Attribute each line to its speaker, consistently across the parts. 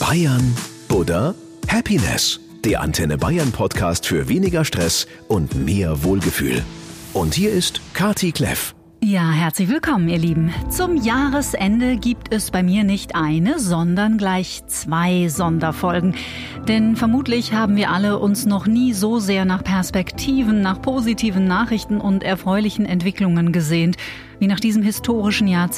Speaker 1: Bayern Buddha Happiness. Der Antenne Bayern Podcast für weniger Stress und mehr Wohlgefühl. Und hier ist Kati Kleff.
Speaker 2: Ja, herzlich willkommen, ihr Lieben. Zum Jahresende gibt es bei mir nicht eine, sondern gleich 2 Sonderfolgen. Denn vermutlich haben wir alle uns noch nie so sehr nach Perspektiven, nach positiven Nachrichten und erfreulichen Entwicklungen gesehnt, wie nach diesem historischen Jahr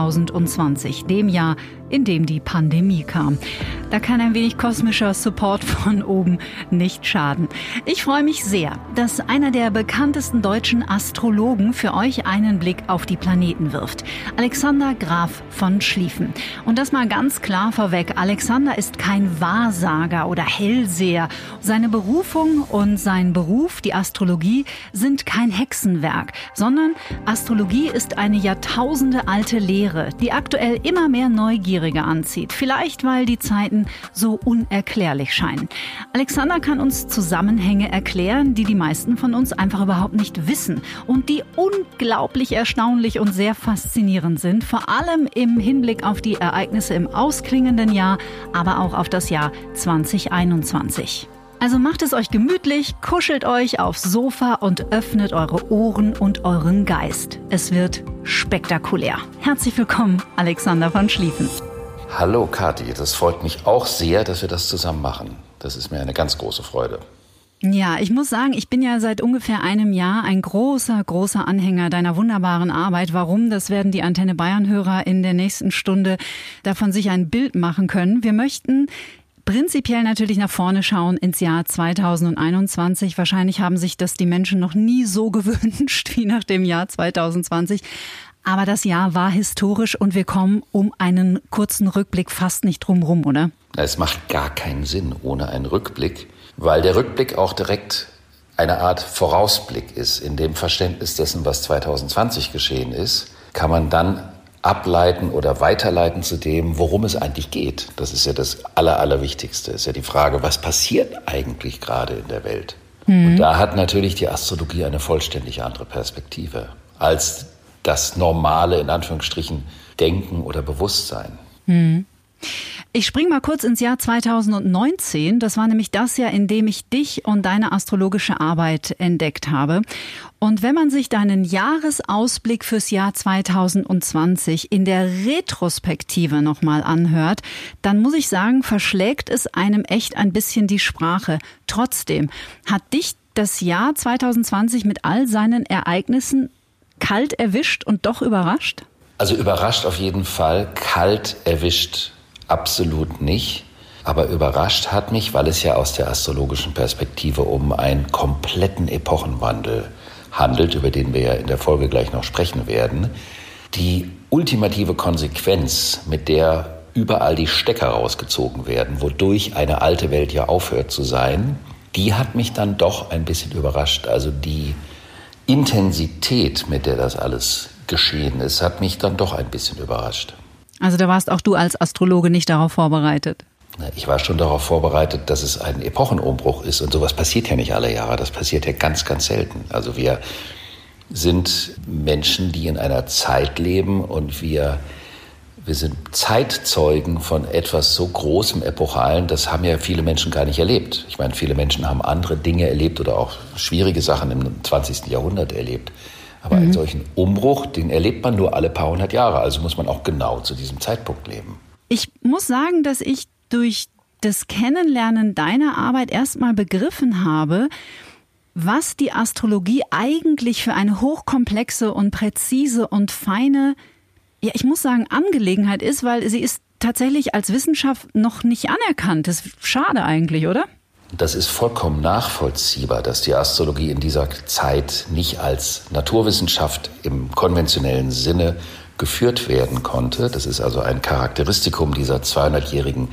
Speaker 2: 2020, dem Jahr, in dem die Pandemie kam. Da kann ein wenig kosmischer Support von oben nicht schaden. Ich freue mich sehr, dass einer der bekanntesten deutschen Astrologen für euch einen Blick auf die Planeten wirft. Alexander Graf von Schlieffen. Und das mal ganz klar vorweg. Alexander ist kein Wahrsager oder Hellseher. Seine Berufung und sein Beruf, die Astrologie, sind kein Hexenwerk, sondern Astrologie ist eine jahrtausendealte Lehre, die aktuell immer mehr Neugierige anzieht. Vielleicht, weil die Zeiten so unerklärlich scheinen. Alexander kann uns Zusammenhänge erklären, die meisten von uns einfach überhaupt nicht wissen und die unglaublich erstaunlich und sehr faszinierend sind, vor allem im Hinblick auf die Ereignisse im ausklingenden Jahr, aber auch auf das Jahr 2021. Also macht es euch gemütlich, kuschelt euch aufs Sofa und öffnet eure Ohren und euren Geist. Es wird spektakulär. Herzlich willkommen, Alexander von Schlieffen.
Speaker 3: Hallo Kathi, das freut mich auch sehr, dass wir das zusammen machen. Das ist mir eine ganz große Freude.
Speaker 2: Ja, ich muss sagen, ich bin ja seit ungefähr einem Jahr ein großer Anhänger deiner wunderbaren Arbeit. Warum? Das werden die Antenne Bayern-Hörer in der nächsten Stunde davon sich ein Bild machen können. Wir möchten prinzipiell natürlich nach vorne schauen ins Jahr 2021. Wahrscheinlich haben sich das die Menschen noch nie so gewünscht wie nach dem Jahr 2020. Aber das Jahr war historisch und wir kommen um einen kurzen Rückblick fast nicht drum rum, oder?
Speaker 3: Es macht gar keinen Sinn ohne einen Rückblick, weil der Rückblick auch direkt eine Art Vorausblick ist. In dem Verständnis dessen, was 2020 geschehen ist, kann man dann ableiten oder weiterleiten zu dem, worum es eigentlich geht. Das ist ja das Allerwichtigste. Ist ja die Frage, was passiert eigentlich gerade in der Welt? Und da hat natürlich die Astrologie eine vollständig andere Perspektive als das normale, in Anführungsstrichen, Denken oder Bewusstsein.
Speaker 2: Ich springe mal kurz ins Jahr 2019. Das war nämlich das Jahr, in dem ich dich und deine astrologische Arbeit entdeckt habe. Und wenn man sich deinen Jahresausblick fürs Jahr 2020 in der Retrospektive nochmal anhört, dann muss ich sagen, verschlägt es einem echt ein bisschen die Sprache. Trotzdem hat dich das Jahr 2020 mit all seinen Ereignissen kalt erwischt und doch überrascht?
Speaker 3: Also überrascht auf jeden Fall, kalt erwischt absolut nicht. Aber überrascht hat mich, weil es ja aus der astrologischen Perspektive um einen kompletten Epochenwandel handelt, über den wir ja in der Folge gleich noch sprechen werden. Die ultimative Konsequenz, mit der überall die Stecker rausgezogen werden, wodurch eine alte Welt ja aufhört zu sein, die hat mich dann doch ein bisschen überrascht. Also die Intensität, mit der das alles geschehen ist, hat mich dann doch ein bisschen überrascht.
Speaker 2: Also da warst auch du als Astrologe nicht darauf vorbereitet?
Speaker 3: Ich war schon darauf vorbereitet, dass es ein Epochenumbruch ist und sowas passiert ja nicht alle Jahre, das passiert ja ganz selten. Also wir sind Menschen, die in einer Zeit leben und wir sind Zeitzeugen von etwas so Großem, Epochalen, das haben ja viele Menschen gar nicht erlebt. Ich meine, viele Menschen haben andere Dinge erlebt oder auch schwierige Sachen im 20. Jahrhundert erlebt. Aber einen solchen Umbruch, den erlebt man nur alle paar hundert Jahre. Also muss man auch genau zu diesem Zeitpunkt leben.
Speaker 2: Ich muss sagen, dass ich durch das Kennenlernen deiner Arbeit erstmal begriffen habe, was die Astrologie eigentlich für eine hochkomplexe und präzise und feine, ja, ich muss sagen, Angelegenheit ist, weil sie ist tatsächlich als Wissenschaft noch nicht anerkannt. Das ist schade eigentlich, oder?
Speaker 3: Das ist vollkommen nachvollziehbar, dass die Astrologie in dieser Zeit nicht als Naturwissenschaft im konventionellen Sinne geführt werden konnte. Das ist also ein Charakteristikum dieser 200-jährigen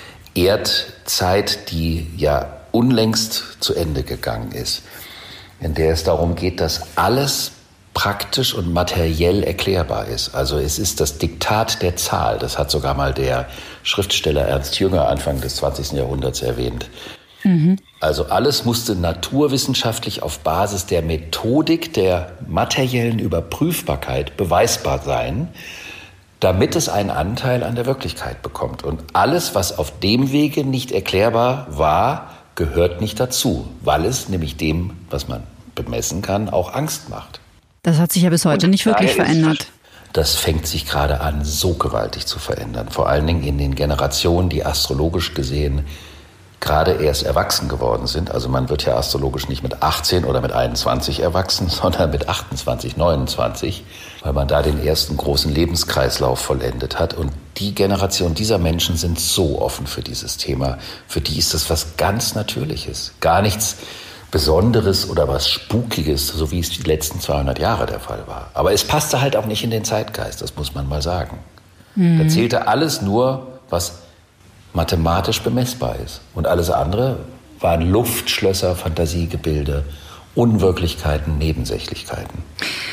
Speaker 3: Erdzeit, die ja unlängst zu Ende gegangen ist, in der es darum geht, dass alles praktisch und materiell erklärbar ist. Also es ist das Diktat der Zahl. Das hat sogar mal der Schriftsteller Ernst Jünger Anfang des 20. Jahrhunderts erwähnt. Also alles musste naturwissenschaftlich auf Basis der Methodik der materiellen Überprüfbarkeit beweisbar sein. damit es einen Anteil an der Wirklichkeit bekommt. Und alles, was auf dem Wege nicht erklärbar war, gehört nicht dazu, weil es nämlich dem, was man bemessen kann, auch Angst macht.
Speaker 2: Das hat sich ja bis heute nicht wirklich verändert.
Speaker 3: Das fängt sich gerade an, so gewaltig zu verändern. Vor allen Dingen in den Generationen, die astrologisch gesehen gerade erst erwachsen geworden sind. Also man wird ja astrologisch nicht mit 18 oder mit 21 erwachsen, sondern mit 28, 29, weil man da den ersten großen Lebenskreislauf vollendet hat. Und die Generation dieser Menschen sind so offen für dieses Thema. Für die ist das was ganz Natürliches. Gar nichts Besonderes oder was Spukiges, so wie es die letzten 200 Jahre der Fall war. Aber es passte halt auch nicht in den Zeitgeist, das muss man mal sagen. Da zählte alles nur, was mathematisch bemessbar ist. Und alles andere waren Luftschlösser, Fantasiegebilde, Unwirklichkeiten, Nebensächlichkeiten.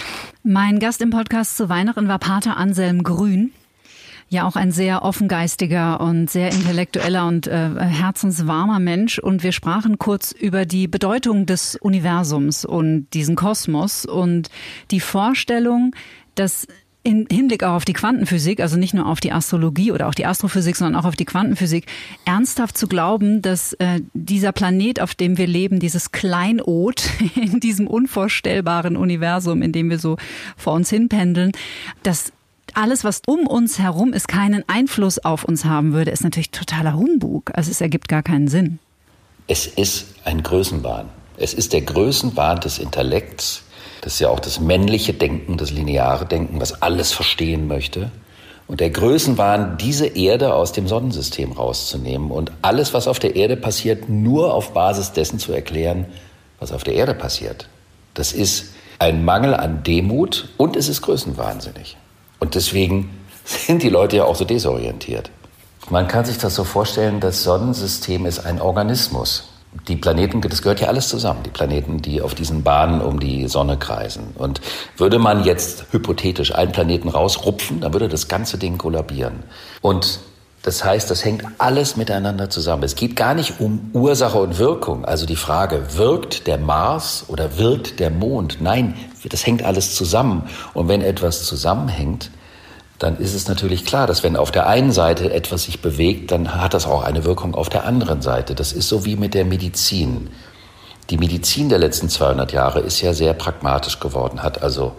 Speaker 2: Mein Gast im Podcast zu Weihnachten war Pater Anselm Grün. Ja, auch ein sehr offengeistiger und sehr intellektueller und herzenswarmer Mensch. Und wir sprachen kurz über die Bedeutung des Universums und diesen Kosmos und die Vorstellung, dass im Hinblick auch auf die Quantenphysik, also nicht nur auf die Astrologie oder auch die Astrophysik, sondern auch auf die Quantenphysik, ernsthaft zu glauben, dass dieser Planet, auf dem wir leben, dieses Kleinod in diesem unvorstellbaren Universum, in dem wir so vor uns hinpendeln, dass alles, was um uns herum ist, keinen Einfluss auf uns haben würde, ist natürlich totaler Humbug. Also es ergibt gar keinen Sinn.
Speaker 3: Es ist ein Größenwahn. Es ist der Größenwahn des Intellekts. Das ist ja auch das männliche Denken, das lineare Denken, was alles verstehen möchte. Und der Größenwahn, diese Erde aus dem Sonnensystem rauszunehmen und alles, was auf der Erde passiert, nur auf Basis dessen zu erklären, was auf der Erde passiert. Das ist ein Mangel an Demut und es ist größenwahnsinnig. Und deswegen sind die Leute ja auch so desorientiert. Man kann sich das so vorstellen, das Sonnensystem ist ein Organismus. Die Planeten, das gehört ja alles zusammen, die Planeten, die auf diesen Bahnen um die Sonne kreisen. Und würde man jetzt hypothetisch einen Planeten rausrupfen, dann würde das ganze Ding kollabieren. Und das heißt, das hängt alles miteinander zusammen. Es geht gar nicht um Ursache und Wirkung. Also die Frage, wirkt der Mars oder wirkt der Mond? Nein, das hängt alles zusammen. Und wenn etwas zusammenhängt, dann ist es natürlich klar, dass wenn auf der einen Seite etwas sich bewegt, dann hat das auch eine Wirkung auf der anderen Seite. Das ist so wie mit der Medizin. Die Medizin der letzten 200 Jahre ist ja sehr pragmatisch geworden, hat also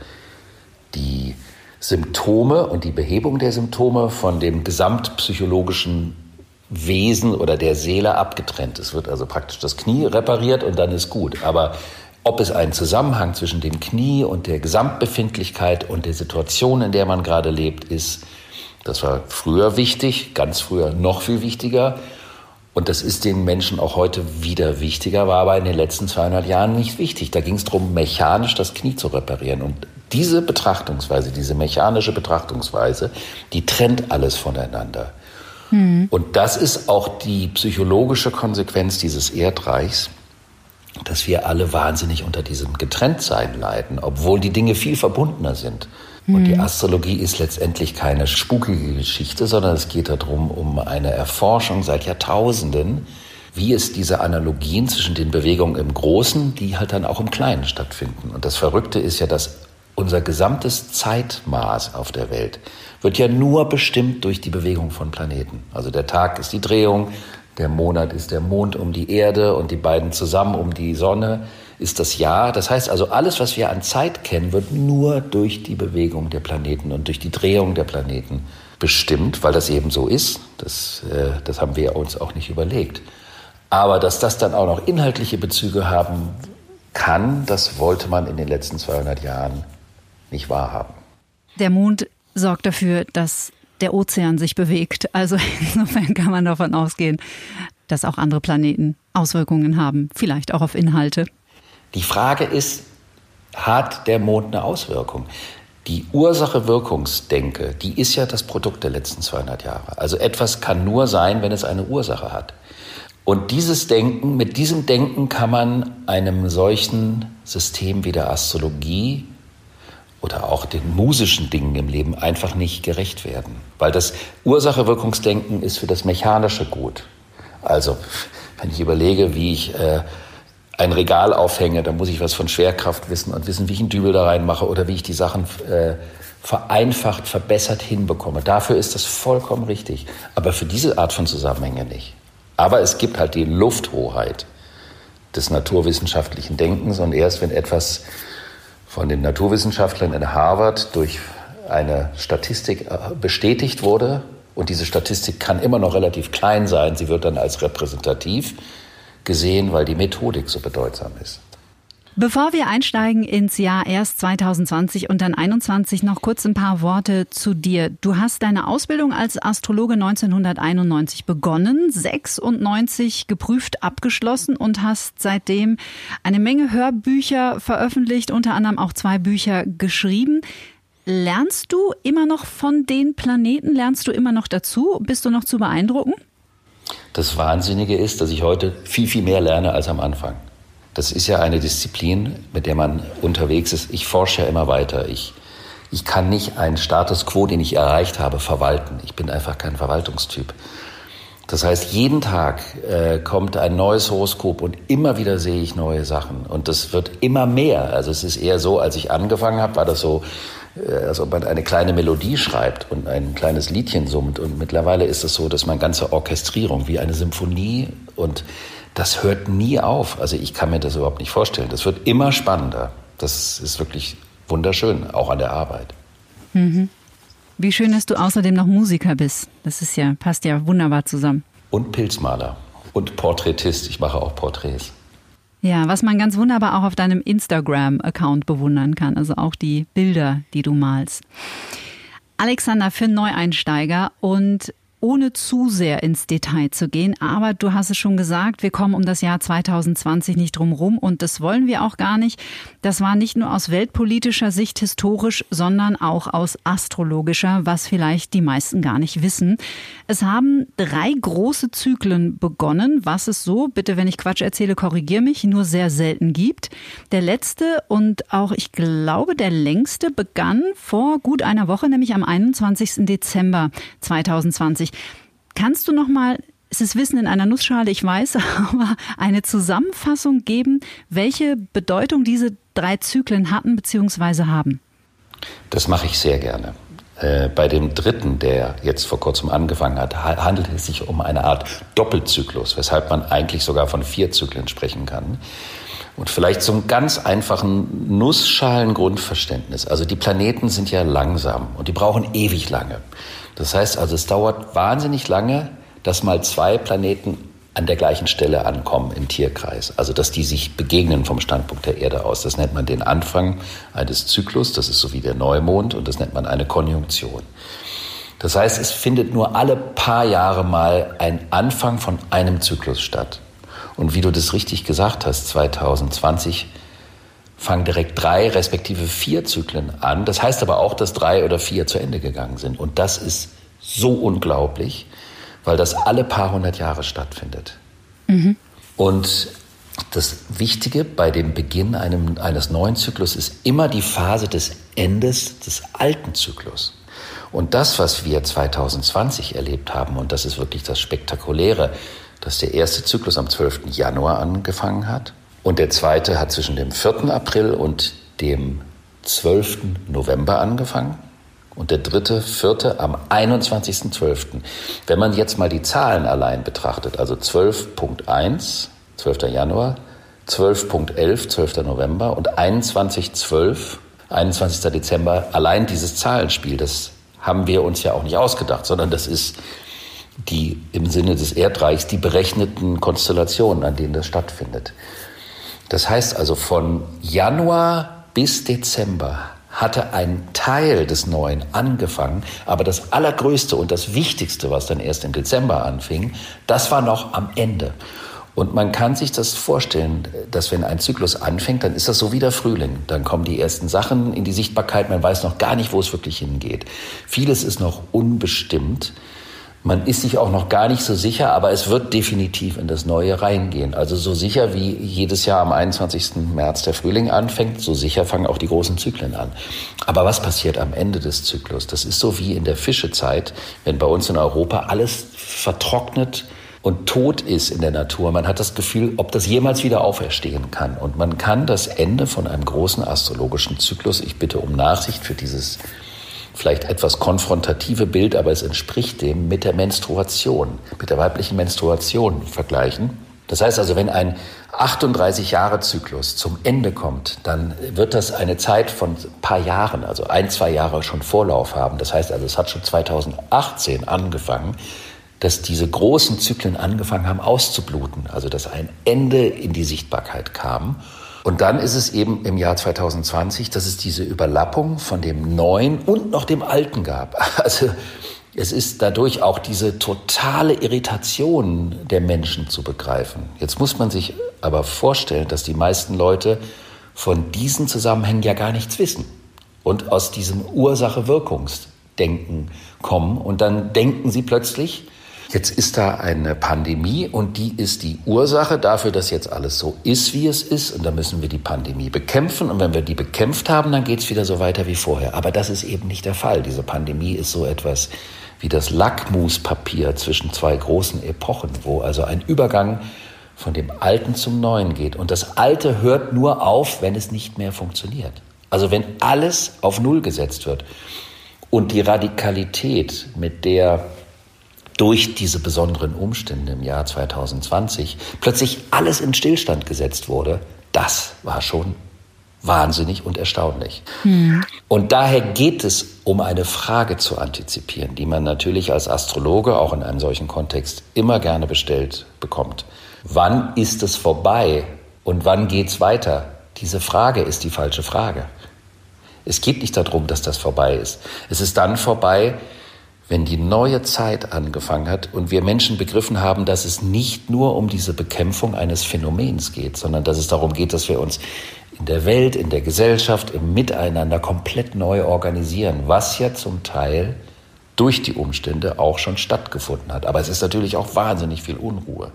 Speaker 3: die Symptome und die Behebung der Symptome von dem gesamtpsychologischen Wesen oder der Seele abgetrennt. Es wird also praktisch das Knie repariert und dann ist gut. Aber ob es einen Zusammenhang zwischen dem Knie und der Gesamtbefindlichkeit und der Situation, in der man gerade lebt, ist, das war früher wichtig, ganz früher noch viel wichtiger. Und das ist den Menschen auch heute wieder wichtiger, war aber in den letzten 200 Jahren nicht wichtig. Da ging es darum, mechanisch das Knie zu reparieren. Und diese Betrachtungsweise, diese mechanische Betrachtungsweise, die trennt alles voneinander. Und das ist auch die psychologische Konsequenz dieses Erdreichs, dass wir alle wahnsinnig unter diesem Getrenntsein leiden, obwohl die Dinge viel verbundener sind. Und die Astrologie ist letztendlich keine spukige Geschichte, sondern es geht darum, um eine Erforschung seit Jahrtausenden, wie es diese Analogien zwischen den Bewegungen im Großen, die halt dann auch im Kleinen stattfinden. Und das Verrückte ist ja, dass unser gesamtes Zeitmaß auf der Welt wird ja nur bestimmt durch die Bewegung von Planeten. Also der Tag ist die Drehung, der Monat ist der Mond um die Erde und die beiden zusammen um die Sonne ist das Jahr. Das heißt also, alles, was wir an Zeit kennen, wird nur durch die Bewegung der Planeten und durch die Drehung der Planeten bestimmt, weil das eben so ist. Das haben wir uns auch nicht überlegt. Aber dass das dann auch noch inhaltliche Bezüge haben kann, das wollte man in den letzten 200 Jahren nicht wahrhaben.
Speaker 2: Der Mond sorgt dafür, dass der Ozean sich bewegt. Also insofern kann man davon ausgehen, dass auch andere Planeten Auswirkungen haben, vielleicht auch auf Inhalte.
Speaker 3: Die Frage ist, hat der Mond eine Auswirkung? Die Ursache-Wirkungsdenke, die ist ja das Produkt der letzten 200 Jahre. Also etwas kann nur sein, wenn es eine Ursache hat. Und mit diesem Denken kann man einem solchen System wie der Astrologie oder auch den musischen Dingen im Leben einfach nicht gerecht werden. Weil das Ursache-Wirkungsdenken ist für das Mechanische gut. Also, wenn ich überlege, wie ich ein Regal aufhänge, dann muss ich was von Schwerkraft wissen und wissen, wie ich einen Dübel da reinmache oder wie ich die Sachen vereinfacht, verbessert hinbekomme. Dafür ist das vollkommen richtig. Aber für diese Art von Zusammenhänge nicht. Aber es gibt halt die Lufthoheit des naturwissenschaftlichen Denkens. Und erst wenn etwas von den Naturwissenschaftlern in Harvard durch eine Statistik bestätigt wurde, und diese Statistik kann immer noch relativ klein sein, sie wird dann als repräsentativ gesehen, weil die Methodik so bedeutsam ist.
Speaker 2: Bevor wir einsteigen ins Jahr erst 2020 und dann 2021, noch kurz ein paar Worte zu dir. Du hast deine Ausbildung als Astrologe 1991 begonnen, 96 geprüft abgeschlossen und hast seitdem eine Menge Hörbücher veröffentlicht, unter anderem auch 2 Bücher geschrieben. Lernst du immer noch von den Planeten? Lernst du immer noch dazu? Bist du noch zu beeindrucken?
Speaker 3: Das Wahnsinnige ist, dass ich heute viel, viel mehr lerne als am Anfang. Das ist ja eine Disziplin, mit der man unterwegs ist. Ich forsche ja immer weiter. Ich kann nicht einen Status quo, den ich erreicht habe, verwalten. Ich bin einfach kein Verwaltungstyp. Das heißt, jeden Tag kommt ein neues Horoskop und immer wieder sehe ich neue Sachen. Und das wird immer mehr. Also es ist eher so, als ich angefangen habe, war das so, als ob man eine kleine Melodie schreibt und ein kleines Liedchen summt. Und mittlerweile ist es so, dass man ganze Orchestrierung wie eine Symphonie, und das hört nie auf. Also ich kann mir das überhaupt nicht vorstellen. Das wird immer spannender. Das ist wirklich wunderschön, auch an der Arbeit.
Speaker 2: Mhm. Wie schön, dass du außerdem noch Musiker bist. Das ist ja, passt ja wunderbar zusammen.
Speaker 3: Und Pilzmaler und Porträtist. Ich mache auch Porträts.
Speaker 2: Ja, was man ganz wunderbar auch auf deinem Instagram-Account bewundern kann. Also auch die Bilder, die du malst. Alexander, für Neueinsteiger und ohne zu sehr ins Detail zu gehen, aber du hast es schon gesagt, wir kommen um das Jahr 2020 nicht drum rum und das wollen wir auch gar nicht. Das war nicht nur aus weltpolitischer Sicht historisch, sondern auch aus astrologischer, was vielleicht die meisten gar nicht wissen. Es haben 3 große Zyklen begonnen, was es so, bitte wenn ich Quatsch erzähle, korrigier mich, nur sehr selten gibt. Der letzte und auch, ich glaube, der längste begann vor gut einer Woche, nämlich am 21. Dezember 2020. Kannst du noch mal, es ist Wissen in einer Nussschale, ich weiß, aber eine Zusammenfassung geben, welche Bedeutung diese 3 Zyklen hatten bzw. haben?
Speaker 3: Das mache ich sehr gerne. Bei dem 3., der jetzt vor kurzem angefangen hat, handelt es sich um eine Art Doppelzyklus, weshalb man eigentlich sogar von 4 Zyklen sprechen kann. Und vielleicht zum ganz einfachen Nussschalen-Grundverständnis. Also die Planeten sind ja langsam und die brauchen ewig lange. Das heißt also, es dauert wahnsinnig lange, dass mal 2 Planeten an der gleichen Stelle ankommen im Tierkreis. Also dass die sich begegnen vom Standpunkt der Erde aus. Das nennt man den Anfang eines Zyklus, das ist so wie der Neumond, und das nennt man eine Konjunktion. Das heißt, es findet nur alle paar Jahre mal ein Anfang von einem Zyklus statt. Und wie du das richtig gesagt hast, 2020 fangen direkt 3 respektive 4 Zyklen an. Das heißt aber auch, dass 3 oder 4 zu Ende gegangen sind. Und das ist so unglaublich, weil das alle paar 100 Jahre stattfindet. Mhm. Und das Wichtige bei dem Beginn eines neuen Zyklus ist immer die Phase des Endes des alten Zyklus. Und das, was wir 2020 erlebt haben, und das ist wirklich das Spektakuläre, dass der erste Zyklus am 12. Januar angefangen hat und der zweite hat zwischen dem 4. April und dem 12. November angefangen und der 3., 4. am 21.12. Wenn man jetzt mal die Zahlen allein betrachtet, also 12.1, 12. Januar, 12.11, 12. November und 21.12, 21. Dezember, allein dieses Zahlenspiel, das haben wir uns ja auch nicht ausgedacht, sondern das ist die im Sinne des Erdreichs die berechneten Konstellationen, an denen das stattfindet. Das heißt also, von Januar bis Dezember hatte ein Teil des Neuen angefangen, aber das Allergrößte und das Wichtigste, was dann erst im Dezember anfing, das war noch am Ende. Und man kann sich das vorstellen, dass wenn ein Zyklus anfängt, dann ist das so wie der Frühling. Dann kommen die ersten Sachen in die Sichtbarkeit, man weiß noch gar nicht, wo es wirklich hingeht. Vieles ist noch unbestimmt. Man ist sich auch noch gar nicht so sicher, aber es wird definitiv in das Neue reingehen. Also so sicher wie jedes Jahr am 21. März der Frühling anfängt, so sicher fangen auch die großen Zyklen an. Aber was passiert am Ende des Zyklus? Das ist so wie in der Fischezeit, wenn bei uns in Europa alles vertrocknet und tot ist in der Natur. Man hat das Gefühl, ob das jemals wieder auferstehen kann. Und man kann das Ende von einem großen astrologischen Zyklus, ich bitte um Nachsicht für dieses vielleicht etwas konfrontative Bild, aber es entspricht dem, mit der Menstruation, mit der weiblichen Menstruation vergleichen. Das heißt also, wenn ein 38-Jahre-Zyklus zum Ende kommt, dann wird das eine Zeit von ein paar Jahren, also 1-2 Jahre schon Vorlauf haben. Das heißt also, es hat schon 2018 angefangen, dass diese großen Zyklen angefangen haben auszubluten. Also dass ein Ende in die Sichtbarkeit kam. Und dann ist es eben im Jahr 2020, dass es diese Überlappung von dem Neuen und noch dem Alten gab. Also es ist dadurch auch diese totale Irritation der Menschen zu begreifen. Jetzt muss man sich aber vorstellen, dass die meisten Leute von diesen Zusammenhängen ja gar nichts wissen und aus diesem Ursache-Wirkungsdenken kommen. Und dann denken sie plötzlich, jetzt ist da eine Pandemie und die ist die Ursache dafür, dass jetzt alles so ist, wie es ist. Und dann müssen wir die Pandemie bekämpfen. Und wenn wir die bekämpft haben, dann geht es wieder so weiter wie vorher. Aber das ist eben nicht der Fall. Diese Pandemie ist so etwas wie das Lackmuspapier zwischen zwei großen Epochen, wo also ein Übergang von dem Alten zum Neuen geht. Und das Alte hört nur auf, wenn es nicht mehr funktioniert. Also wenn alles auf Null gesetzt wird. Und die Radikalität, mit der durch diese besonderen Umstände im Jahr 2020 plötzlich alles in Stillstand gesetzt wurde, das war schon wahnsinnig und erstaunlich. Und daher geht es um eine Frage zu antizipieren, die man natürlich als Astrologe auch in einem solchen Kontext immer gerne gestellt bekommt. Wann ist es vorbei und wann geht's weiter? Diese Frage ist die falsche Frage. Es geht nicht darum, dass das vorbei ist. Es ist dann vorbei, wenn die neue Zeit angefangen hat und wir Menschen begriffen haben, dass es nicht nur um diese Bekämpfung eines Phänomens geht, sondern dass es darum geht, dass wir uns in der Welt, in der Gesellschaft, im Miteinander komplett neu organisieren, was ja zum Teil durch die Umstände auch schon stattgefunden hat. Aber es ist natürlich auch wahnsinnig viel Unruhe.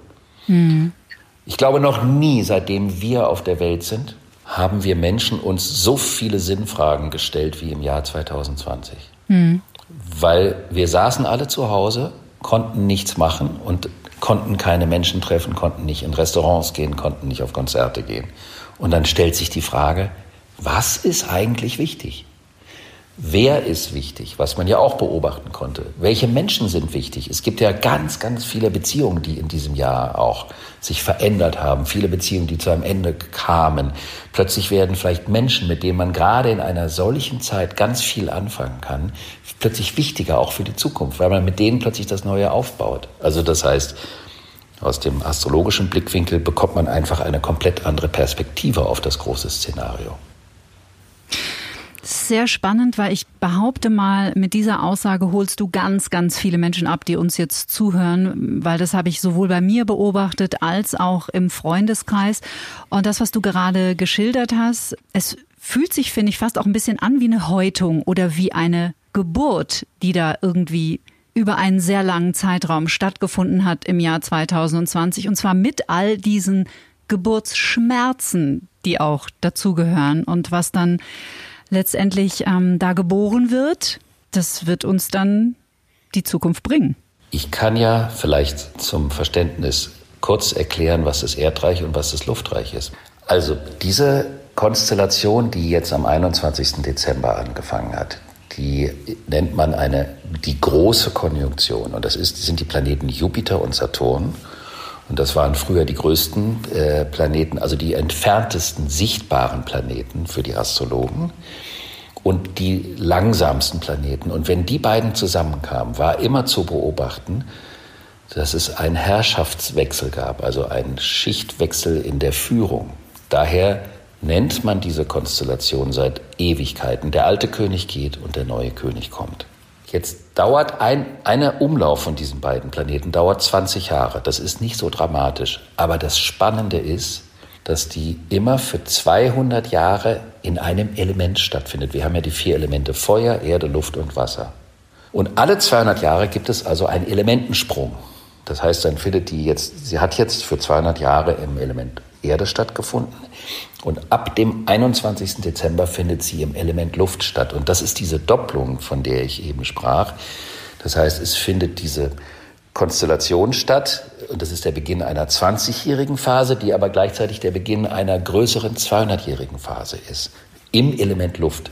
Speaker 3: Ich glaube, noch nie, seitdem wir auf der Welt sind, haben wir Menschen uns so viele Sinnfragen gestellt wie im Jahr 2020. Weil wir saßen alle zu Hause, konnten nichts machen und konnten keine Menschen treffen, konnten nicht in Restaurants gehen, konnten nicht auf Konzerte gehen. Und dann stellt sich die Frage, was ist eigentlich wichtig? Wer ist wichtig, was man ja auch beobachten konnte? Welche Menschen sind wichtig? Es gibt ja ganz, ganz viele Beziehungen, die in diesem Jahr auch sich verändert haben. Viele Beziehungen, die zu einem Ende kamen. Plötzlich werden vielleicht Menschen, mit denen man gerade in einer solchen Zeit ganz viel anfangen kann, plötzlich wichtiger auch für die Zukunft, weil man mit denen plötzlich das Neue aufbaut. Also das heißt, aus dem astrologischen Blickwinkel bekommt man einfach eine komplett andere Perspektive auf das große Szenario.
Speaker 2: Sehr spannend, weil ich behaupte mal, mit dieser Aussage holst du ganz, ganz viele Menschen ab, die uns jetzt zuhören, weil das habe ich sowohl bei mir beobachtet als auch im Freundeskreis. Und das, was du gerade geschildert hast, es fühlt sich, finde ich, fast auch ein bisschen an wie eine Häutung oder wie eine Geburt, die da irgendwie über einen sehr langen Zeitraum stattgefunden hat im Jahr 2020. Und zwar mit all diesen Geburtsschmerzen, die auch dazugehören. Und was dann letztendlich da geboren wird, das wird uns dann die Zukunft bringen.
Speaker 3: Ich kann ja vielleicht zum Verständnis kurz erklären, was das Erdreich und was das Luftreich ist. Also diese Konstellation, die jetzt am 21. Dezember angefangen hat, die nennt man die große Konjunktion. Und das sind die Planeten Jupiter und Saturn. Und das waren früher die größten Planeten, also die entferntesten sichtbaren Planeten für die Astrologen und die langsamsten Planeten. Und wenn die beiden zusammenkamen, war immer zu beobachten, dass es einen Herrschaftswechsel gab, also einen Schichtwechsel in der Führung. Daher nennt man diese Konstellation seit Ewigkeiten. Der alte König geht und der neue König kommt. Jetzt dauert ein Umlauf von diesen beiden Planeten dauert 20 Jahre. Das ist nicht so dramatisch. Aber das Spannende ist, dass die immer für 200 Jahre in einem Element stattfindet. Wir haben ja die 4 Elemente Feuer, Erde, Luft und Wasser. Und alle 200 Jahre gibt es also einen Elementensprung. Das heißt, dann sie hat jetzt für 200 Jahre im Element Erde stattgefunden. Und ab dem 21. Dezember findet sie im Element Luft statt. Und das ist diese Doppelung, von der ich eben sprach. Das heißt, es findet diese Konstellation statt. Und das ist der Beginn einer 20-jährigen Phase, die aber gleichzeitig der Beginn einer größeren 200-jährigen Phase ist. Im Element Luft.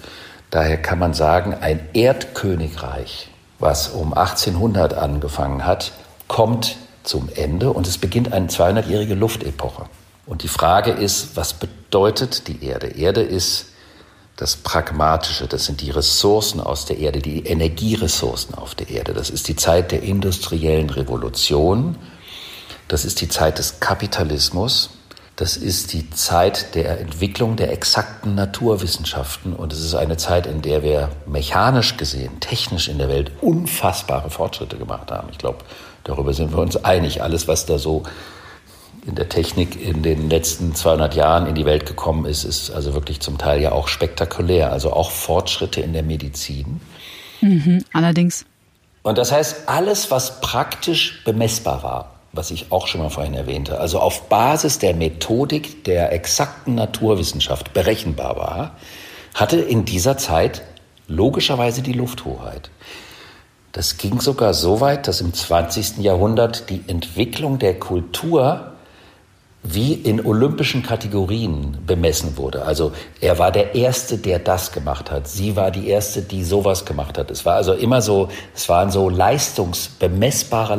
Speaker 3: Daher kann man sagen, ein Erdkönigreich, was um 1800 angefangen hat, kommt zum Ende und es beginnt eine 200-jährige Luftepoche. Und die Frage ist, was bedeutet die Erde? Erde ist das Pragmatische, das sind die Ressourcen aus der Erde, die Energieressourcen auf der Erde. Das ist die Zeit der industriellen Revolution, das ist die Zeit des Kapitalismus, das ist die Zeit der Entwicklung der exakten Naturwissenschaften und es ist eine Zeit, in der wir mechanisch gesehen, technisch in der Welt unfassbare Fortschritte gemacht haben. Ich glaube, darüber sind wir uns einig. Alles, was da so in der Technik in den letzten 200 Jahren in die Welt gekommen ist, ist also wirklich zum Teil ja auch spektakulär. Also auch Fortschritte in der Medizin.
Speaker 2: Allerdings.
Speaker 3: Und das heißt, alles, was praktisch bemessbar war, was ich auch schon mal vorhin erwähnte, also auf Basis der Methodik der exakten Naturwissenschaft berechenbar war, hatte in dieser Zeit logischerweise die Lufthoheit. Das ging sogar so weit, dass im 20. Jahrhundert die Entwicklung der Kultur wie in olympischen Kategorien bemessen wurde. Also er war der Erste, der das gemacht hat. Sie war die Erste, die sowas gemacht hat. Es war also immer so, es waren so bemessbare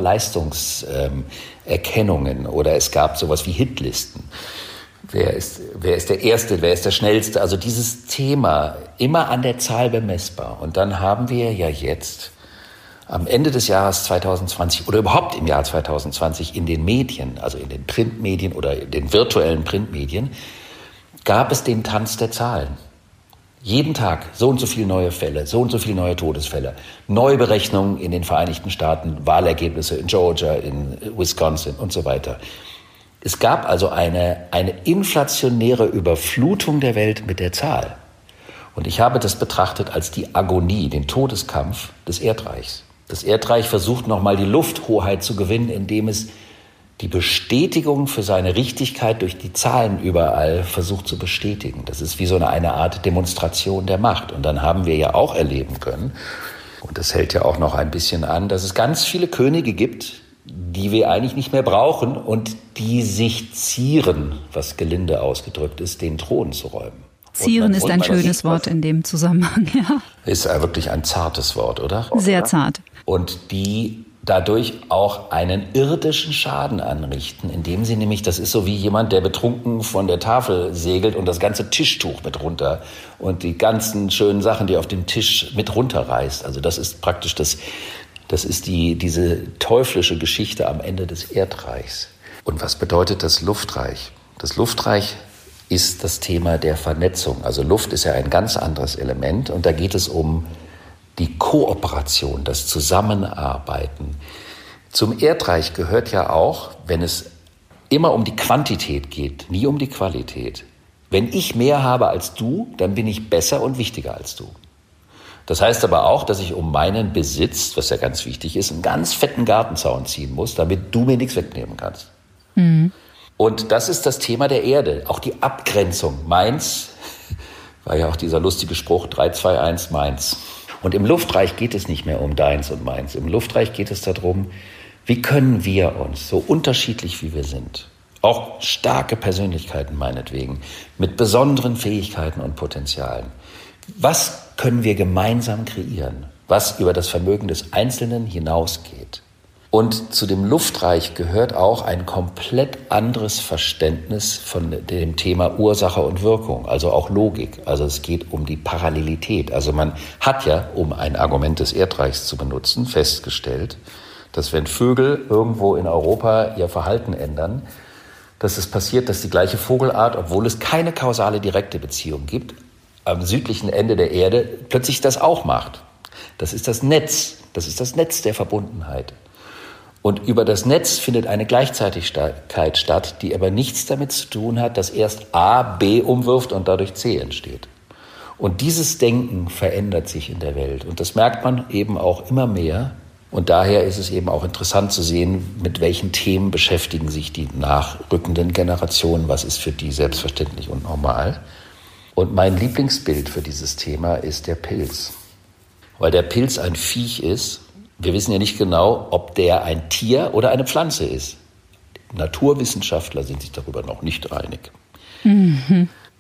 Speaker 3: Leistungserkennungen oder es gab sowas wie Hitlisten. Wer ist der Erste, wer ist der Schnellste? Also dieses Thema immer an der Zahl bemessbar. Und dann haben wir ja jetzt am Ende des Jahres 2020 oder überhaupt im Jahr 2020 in den Medien, also in den Printmedien oder in den virtuellen Printmedien, gab es den Tanz der Zahlen. Jeden Tag so und so viele neue Fälle, so und so viele neue Todesfälle, Neuberechnungen in den Vereinigten Staaten, Wahlergebnisse in Georgia, in Wisconsin und so weiter. Es gab also eine inflationäre Überflutung der Welt mit der Zahl. Und ich habe das betrachtet als die Agonie, den Todeskampf des Erdreichs. Das Erdreich versucht nochmal die Lufthoheit zu gewinnen, indem es die Bestätigung für seine Richtigkeit durch die Zahlen überall versucht zu bestätigen. Das ist wie so eine Art Demonstration der Macht. Und dann haben wir ja auch erleben können, und das hält ja auch noch ein bisschen an, dass es ganz viele Könige gibt, die wir eigentlich nicht mehr brauchen und die sich zieren, was gelinde ausgedrückt ist, den Thron zu räumen.
Speaker 2: Zieren ist ein schönes Wort in dem Zusammenhang, ja.
Speaker 3: Ist ja wirklich ein zartes Wort, oder?
Speaker 2: Sehr zart.
Speaker 3: Und die dadurch auch einen irdischen Schaden anrichten, indem sie nämlich, das ist so wie jemand, der betrunken von der Tafel segelt und das ganze Tischtuch mit runter und die ganzen schönen Sachen, die auf dem Tisch mit runterreißt. Also das ist praktisch diese teuflische Geschichte am Ende des Erdreichs. Und was bedeutet das Luftreich? Das Luftreich ist das Thema der Vernetzung. Also Luft ist ja ein ganz anderes Element und da geht es um die Kooperation, das Zusammenarbeiten. Zum Erdreich gehört ja auch, wenn es immer um die Quantität geht, nie um die Qualität. Wenn ich mehr habe als du, dann bin ich besser und wichtiger als du. Das heißt aber auch, dass ich um meinen Besitz, was ja ganz wichtig ist, einen ganz fetten Gartenzaun ziehen muss, damit du mir nichts wegnehmen kannst. Und das ist das Thema der Erde, auch die Abgrenzung. Meins, war ja auch dieser lustige Spruch, 3, 2, 1, meins. Und im Luftreich geht es nicht mehr um deins und meins. Im Luftreich geht es darum, wie können wir uns, so unterschiedlich wie wir sind, auch starke Persönlichkeiten meinetwegen, mit besonderen Fähigkeiten und Potenzialen, was können wir gemeinsam kreieren, was über das Vermögen des Einzelnen hinausgeht. Und zu dem Luftreich gehört auch ein komplett anderes Verständnis von dem Thema Ursache und Wirkung, also auch Logik. Also es geht um die Parallelität. Also man hat ja, um ein Argument des Erdreichs zu benutzen, festgestellt, dass wenn Vögel irgendwo in Europa ihr Verhalten ändern, dass es passiert, dass die gleiche Vogelart, obwohl es keine kausale direkte Beziehung gibt, am südlichen Ende der Erde plötzlich das auch macht. Das ist das Netz der Verbundenheit. Und über das Netz findet eine Gleichzeitigkeit statt, die aber nichts damit zu tun hat, dass erst A B umwirft und dadurch C entsteht. Und dieses Denken verändert sich in der Welt. Und das merkt man eben auch immer mehr. Und daher ist es eben auch interessant zu sehen, mit welchen Themen beschäftigen sich die nachrückenden Generationen, was ist für die selbstverständlich und normal. Und mein Lieblingsbild für dieses Thema ist der Pilz. Weil der Pilz ein Viech ist. Wir wissen ja nicht genau, ob der ein Tier oder eine Pflanze ist. Naturwissenschaftler sind sich darüber noch nicht einig.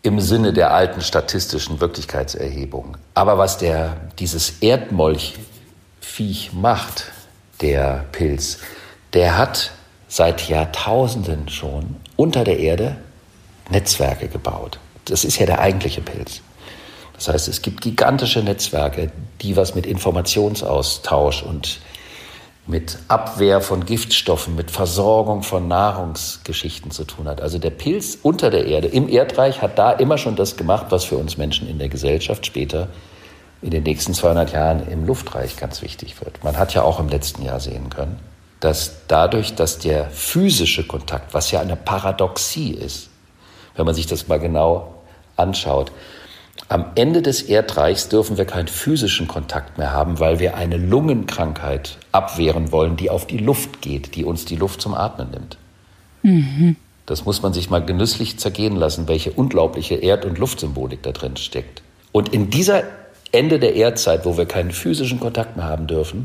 Speaker 3: im Sinne der alten statistischen Wirklichkeitserhebung. Aber was dieses Erdmolchviech macht, der Pilz, der hat seit Jahrtausenden schon unter der Erde Netzwerke gebaut. Das ist ja der eigentliche Pilz. Das heißt, es gibt gigantische Netzwerke, die was mit Informationsaustausch und mit Abwehr von Giftstoffen, mit Versorgung von Nahrungsgeschichten zu tun hat. Also der Pilz unter der Erde, im Erdreich, hat da immer schon das gemacht, was für uns Menschen in der Gesellschaft später in den nächsten 200 Jahren im Luftreich ganz wichtig wird. Man hat ja auch im letzten Jahr sehen können, dass dadurch, dass der physische Kontakt, was ja eine Paradoxie ist, wenn man sich das mal genau anschaut, am Ende des Erdreichs dürfen wir keinen physischen Kontakt mehr haben, weil wir eine Lungenkrankheit abwehren wollen, die auf die Luft geht, die uns die Luft zum Atmen nimmt. Mhm. Das muss man sich mal genüsslich zergehen lassen, welche unglaubliche Erd- und Luftsymbolik da drin steckt. Und in dieser Ende der Erdzeit, wo wir keinen physischen Kontakt mehr haben durften,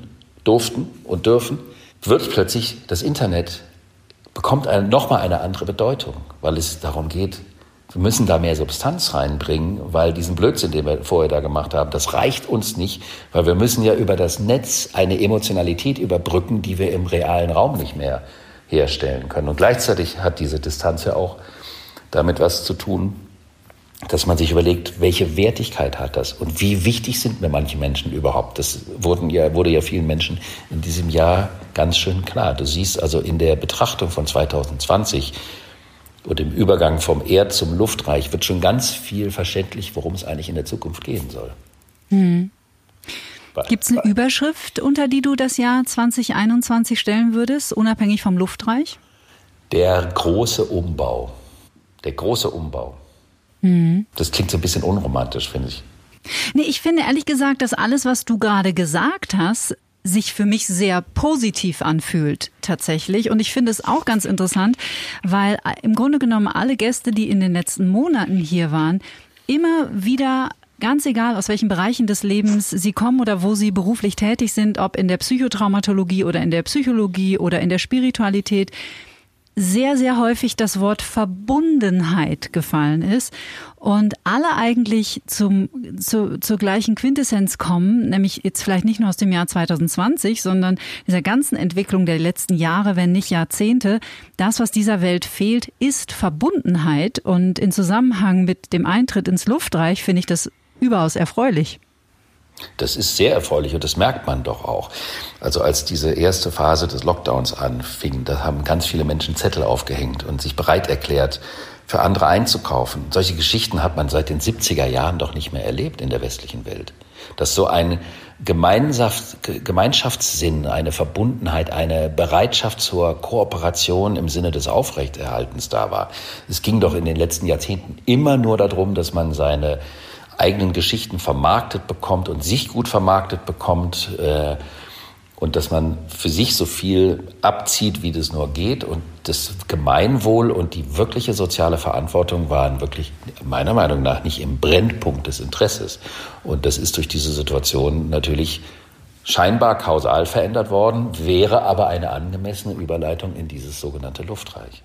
Speaker 3: wird plötzlich das Internet, bekommt nochmal eine andere Bedeutung, weil es darum geht, wir müssen da mehr Substanz reinbringen, weil diesen Blödsinn, den wir vorher da gemacht haben, das reicht uns nicht, weil wir müssen ja über das Netz eine Emotionalität überbrücken, die wir im realen Raum nicht mehr herstellen können. Und gleichzeitig hat diese Distanz ja auch damit was zu tun, dass man sich überlegt, welche Wertigkeit hat das und wie wichtig sind mir manche Menschen überhaupt. Das wurde ja vielen Menschen in diesem Jahr ganz schön klar. Du siehst also in der Betrachtung von 2020 und im Übergang vom Erd- zum Luftreich wird schon ganz viel verständlich, worum es eigentlich in der Zukunft gehen soll.
Speaker 2: Gibt es eine Überschrift, unter die du das Jahr 2021 stellen würdest, unabhängig vom Luftreich?
Speaker 3: Der große Umbau. Der große Umbau. Das klingt so ein bisschen unromantisch, finde ich.
Speaker 2: Nee, ich finde ehrlich gesagt, dass alles, was du gerade gesagt hast, sich für mich sehr positiv anfühlt tatsächlich. Und ich finde es auch ganz interessant, weil im Grunde genommen alle Gäste, die in den letzten Monaten hier waren, immer wieder, ganz egal aus welchen Bereichen des Lebens sie kommen oder wo sie beruflich tätig sind, ob in der Psychotraumatologie oder in der Psychologie oder in der Spiritualität, sehr, sehr häufig das Wort Verbundenheit gefallen ist und alle eigentlich zur gleichen Quintessenz kommen, nämlich jetzt vielleicht nicht nur aus dem Jahr 2020, sondern dieser ganzen Entwicklung der letzten Jahre, wenn nicht Jahrzehnte. Das, was dieser Welt fehlt, ist Verbundenheit und in Zusammenhang mit dem Eintritt ins Luftreich finde ich das überaus erfreulich.
Speaker 3: Das ist sehr erfreulich und das merkt man doch auch. Also als diese erste Phase des Lockdowns anfing, da haben ganz viele Menschen Zettel aufgehängt und sich bereit erklärt, für andere einzukaufen. Solche Geschichten hat man seit den 70er Jahren doch nicht mehr erlebt in der westlichen Welt. Dass so ein Gemeinschaftssinn, eine Verbundenheit, eine Bereitschaft zur Kooperation im Sinne des Aufrechterhaltens da war. Es ging doch in den letzten Jahrzehnten immer nur darum, dass man seine eigenen Geschichten vermarktet bekommt und sich gut vermarktet bekommt und dass man für sich so viel abzieht, wie das nur geht. Und das Gemeinwohl und die wirkliche soziale Verantwortung waren wirklich meiner Meinung nach nicht im Brennpunkt des Interesses. Und das ist durch diese Situation natürlich scheinbar kausal verändert worden, wäre aber eine angemessene Überleitung in dieses sogenannte Luftreich.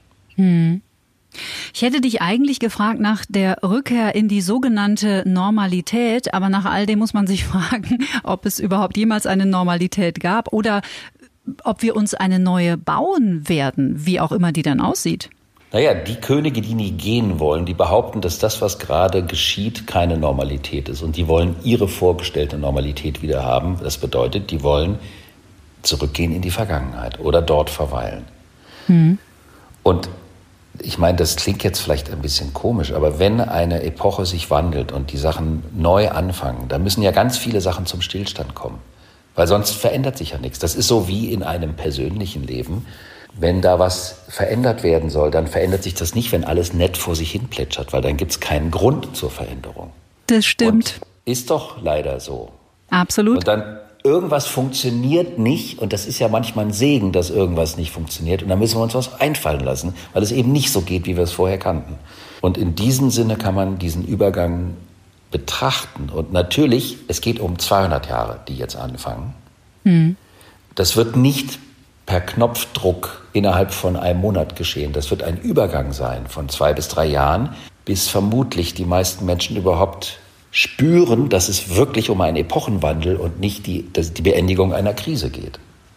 Speaker 2: Ich hätte dich eigentlich gefragt nach der Rückkehr in die sogenannte Normalität, aber nach all dem muss man sich fragen, ob es überhaupt jemals eine Normalität gab oder ob wir uns eine neue bauen werden, wie auch immer die dann aussieht.
Speaker 3: Naja, die Könige, die nie gehen wollen, die behaupten, dass das, was gerade geschieht, keine Normalität ist und die wollen ihre vorgestellte Normalität wieder haben. Das bedeutet, die wollen zurückgehen in die Vergangenheit oder dort verweilen. Und ich meine, das klingt jetzt vielleicht ein bisschen komisch, aber wenn eine Epoche sich wandelt und die Sachen neu anfangen, dann müssen ja ganz viele Sachen zum Stillstand kommen, weil sonst verändert sich ja nichts. Das ist so wie in einem persönlichen Leben. Wenn da was verändert werden soll, dann verändert sich das nicht, wenn alles nett vor sich hin plätschert, weil dann gibt es keinen Grund zur Veränderung.
Speaker 2: Das stimmt.
Speaker 3: Und ist doch leider so.
Speaker 2: Absolut.
Speaker 3: Und dann irgendwas funktioniert nicht und das ist ja manchmal ein Segen, dass irgendwas nicht funktioniert und dann müssen wir uns was einfallen lassen, weil es eben nicht so geht, wie wir es vorher kannten. Und in diesem Sinne kann man diesen Übergang betrachten und natürlich, es geht um 200 Jahre, die jetzt anfangen. Das wird nicht per Knopfdruck innerhalb von einem Monat geschehen. Das wird ein Übergang sein von 2 bis 3 Jahren, bis vermutlich die meisten Menschen überhaupt spüren, dass es wirklich um einen Epochenwandel und nicht die Beendigung einer Krise geht.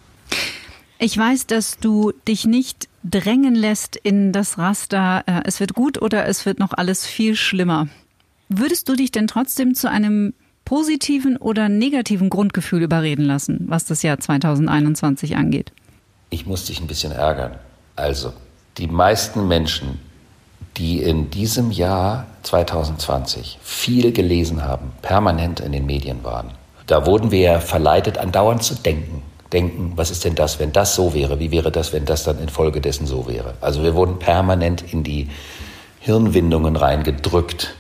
Speaker 2: Ich weiß, dass du dich nicht drängen lässt in das Raster, es wird gut oder es wird noch alles viel schlimmer. Würdest du dich denn trotzdem zu einem positiven oder negativen Grundgefühl überreden lassen, was das Jahr 2021 angeht?
Speaker 3: Ich muss dich ein bisschen ärgern. Also, die meisten Menschen, die in diesem Jahr 2020 viel gelesen haben, permanent in den Medien waren, da wurden wir ja verleitet, andauernd zu denken. Denken, was ist denn das, wenn das so wäre? Wie wäre das, wenn das dann infolgedessen so wäre? Also wir wurden permanent in die Hirnwindungen reingedrückt.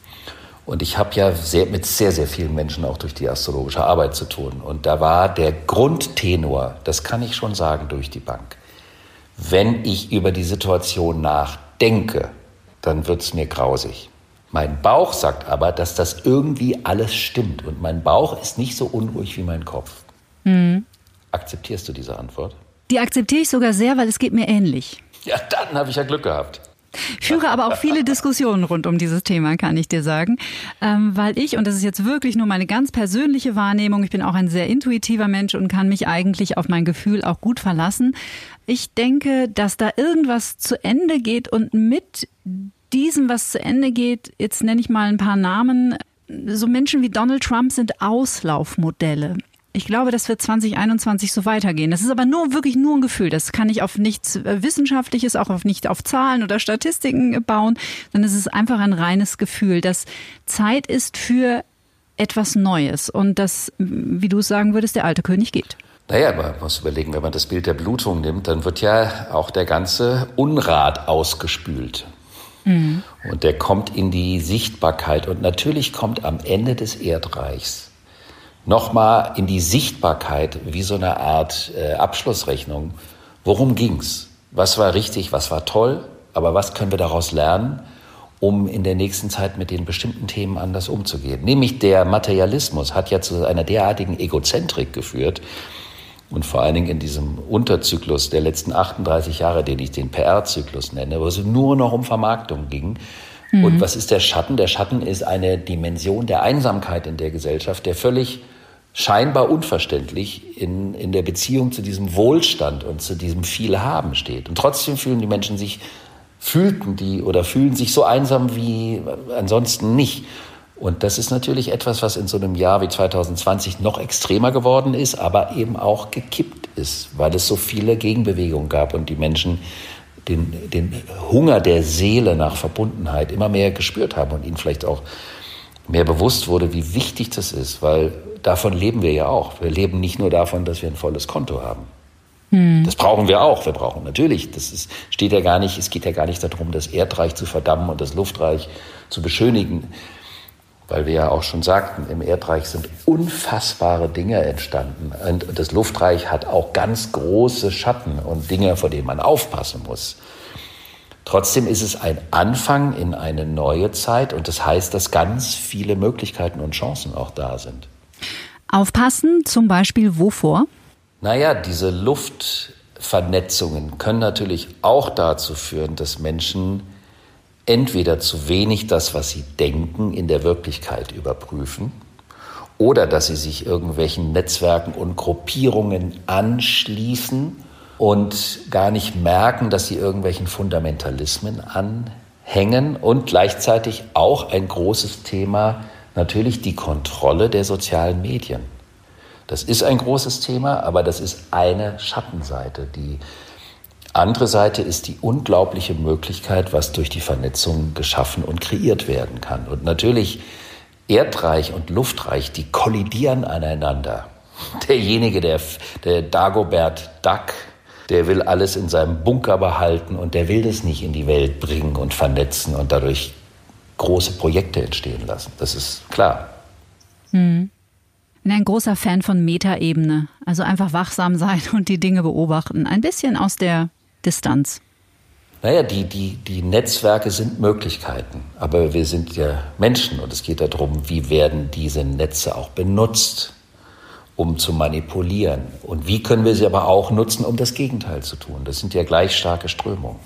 Speaker 3: Und ich habe ja mit sehr, sehr vielen Menschen auch durch die astrologische Arbeit zu tun. Und da war der Grundtenor, das kann ich schon sagen, durch die Bank. Wenn ich über die Situation nachdenke, dann wird es mir grausig. Mein Bauch sagt aber, dass das irgendwie alles stimmt. Und mein Bauch ist nicht so unruhig wie mein Kopf. Mhm. Akzeptierst du diese Antwort?
Speaker 2: Die akzeptiere ich sogar sehr, weil es geht mir ähnlich.
Speaker 3: Ja, dann habe ich ja Glück gehabt.
Speaker 2: Ich führe aber auch viele Diskussionen rund um dieses Thema, kann ich dir sagen, weil ich, und das ist jetzt wirklich nur meine ganz persönliche Wahrnehmung, ich bin auch ein sehr intuitiver Mensch und kann mich eigentlich auf mein Gefühl auch gut verlassen. Ich denke, dass da irgendwas zu Ende geht und mit diesem, was zu Ende geht, jetzt nenne ich mal ein paar Namen, so Menschen wie Donald Trump sind Auslaufmodelle. Ich glaube, das wird 2021 so weitergehen. Das ist aber wirklich nur ein Gefühl. Das kann ich auf nichts Wissenschaftliches, auch nicht auf Zahlen oder Statistiken bauen, sondern es ist einfach ein reines Gefühl, dass Zeit ist für etwas Neues und dass, wie du es sagen würdest, der alte König geht.
Speaker 3: Naja, man muss überlegen, wenn man das Bild der Blutung nimmt, dann wird ja auch der ganze Unrat ausgespült. Mhm. Und der kommt in die Sichtbarkeit. Und natürlich kommt am Ende des Erdreichs nochmal in die Sichtbarkeit, wie so eine Art Abschlussrechnung. Worum ging's? Was war richtig, was war toll? Aber was können wir daraus lernen, um in der nächsten Zeit mit den bestimmten Themen anders umzugehen? Nämlich der Materialismus hat ja zu einer derartigen Egozentrik geführt und vor allen Dingen in diesem Unterzyklus der letzten 38 Jahre, den ich den PR-Zyklus nenne, wo es nur noch um Vermarktung ging. Mhm. Und was ist der Schatten? Der Schatten ist eine Dimension der Einsamkeit in der Gesellschaft, der völlig scheinbar unverständlich in der Beziehung zu diesem Wohlstand und zu diesem Vielhaben steht. Und trotzdem fühlen sich so einsam wie ansonsten nicht. Und das ist natürlich etwas, was in so einem Jahr wie 2020 noch extremer geworden ist, aber eben auch gekippt ist, weil es so viele Gegenbewegungen gab und die Menschen den Hunger der Seele nach Verbundenheit immer mehr gespürt haben und ihnen vielleicht auch mehr bewusst wurde, wie wichtig das ist, weil davon leben wir ja auch. Wir leben nicht nur davon, dass wir ein volles Konto haben. Das brauchen wir auch. Wir brauchen natürlich, es geht ja gar nicht darum, das Erdreich zu verdammen und das Luftreich zu beschönigen, weil wir ja auch schon sagten, im Erdreich sind unfassbare Dinge entstanden. Und das Luftreich hat auch ganz große Schatten und Dinge, vor denen man aufpassen muss. Trotzdem ist es ein Anfang in eine neue Zeit und das heißt, dass ganz viele Möglichkeiten und Chancen auch da sind.
Speaker 2: Aufpassen zum Beispiel wovor?
Speaker 3: Naja, diese Luftvernetzungen können natürlich auch dazu führen, dass Menschen entweder zu wenig das, was sie denken, in der Wirklichkeit überprüfen oder dass sie sich irgendwelchen Netzwerken und Gruppierungen anschließen und gar nicht merken, dass sie irgendwelchen Fundamentalismen anhängen und gleichzeitig auch ein großes Thema, natürlich die Kontrolle der sozialen Medien. Das ist ein großes Thema, aber das ist eine Schattenseite. Die andere Seite ist die unglaubliche Möglichkeit, was durch die Vernetzung geschaffen und kreiert werden kann. Und natürlich Erdreich und Luftreich, die kollidieren aneinander. Derjenige, der Dagobert Duck, der will alles in seinem Bunker behalten und der will das nicht in die Welt bringen und vernetzen und dadurch große Projekte entstehen lassen. Das ist klar.
Speaker 2: Ich bin ein großer Fan von Metaebene. Also einfach wachsam sein und die Dinge beobachten. Ein bisschen aus der Distanz.
Speaker 3: Naja, die Netzwerke sind Möglichkeiten. Aber wir sind ja Menschen und es geht darum, wie werden diese Netze auch benutzt, um zu manipulieren. Und wie können wir sie aber auch nutzen, um das Gegenteil zu tun. Das sind ja gleich starke Strömungen.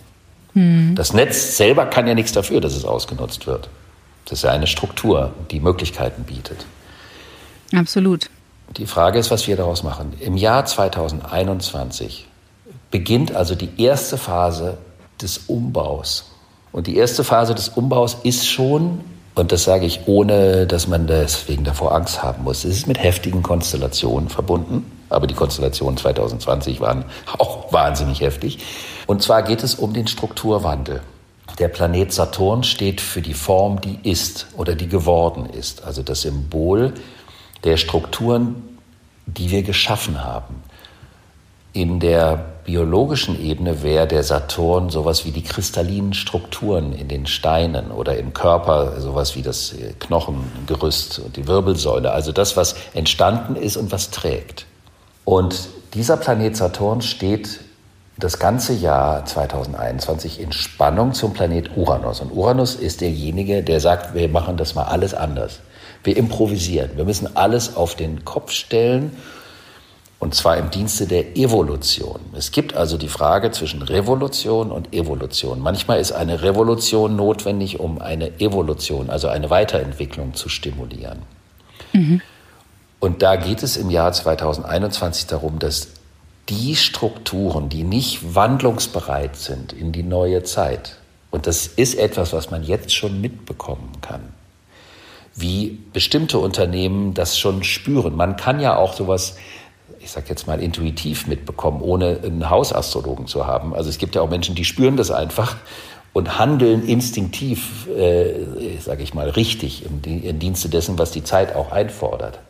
Speaker 3: Das Netz selber kann ja nichts dafür, dass es ausgenutzt wird. Das ist ja eine Struktur, die Möglichkeiten bietet.
Speaker 2: Absolut.
Speaker 3: Die Frage ist, was wir daraus machen. Im Jahr 2021 beginnt also die erste Phase des Umbaus. Und die erste Phase des Umbaus ist schon, und das sage ich, ohne dass man deswegen davor Angst haben muss, es ist mit heftigen Konstellationen verbunden. Aber die Konstellationen 2020 waren auch wahnsinnig heftig. Und zwar geht es um den Strukturwandel. Der Planet Saturn steht für die Form, die ist oder die geworden ist. Also das Symbol der Strukturen, die wir geschaffen haben. In der biologischen Ebene wäre der Saturn sowas wie die kristallinen Strukturen in den Steinen oder im Körper, sowas wie das Knochengerüst und die Wirbelsäule. Also das, was entstanden ist und was trägt. Und dieser Planet Saturn steht das ganze Jahr 2021 in Spannung zum Planet Uranus. Und Uranus ist derjenige, der sagt, wir machen das mal alles anders. Wir improvisieren. Wir müssen alles auf den Kopf stellen, und zwar im Dienste der Evolution. Es gibt also die Frage zwischen Revolution und Evolution. Manchmal ist eine Revolution notwendig, um eine Evolution, also eine Weiterentwicklung zu stimulieren. Und da geht es im Jahr 2021 darum, dass die Strukturen, die nicht wandlungsbereit sind in die neue Zeit, und das ist etwas, was man jetzt schon mitbekommen kann, wie bestimmte Unternehmen das schon spüren. Man kann ja auch sowas, ich sage jetzt mal, intuitiv mitbekommen, ohne einen Hausastrologen zu haben. Also es gibt ja auch Menschen, die spüren das einfach und handeln instinktiv, sage ich mal, richtig im Dienste dessen, was die Zeit auch einfordert.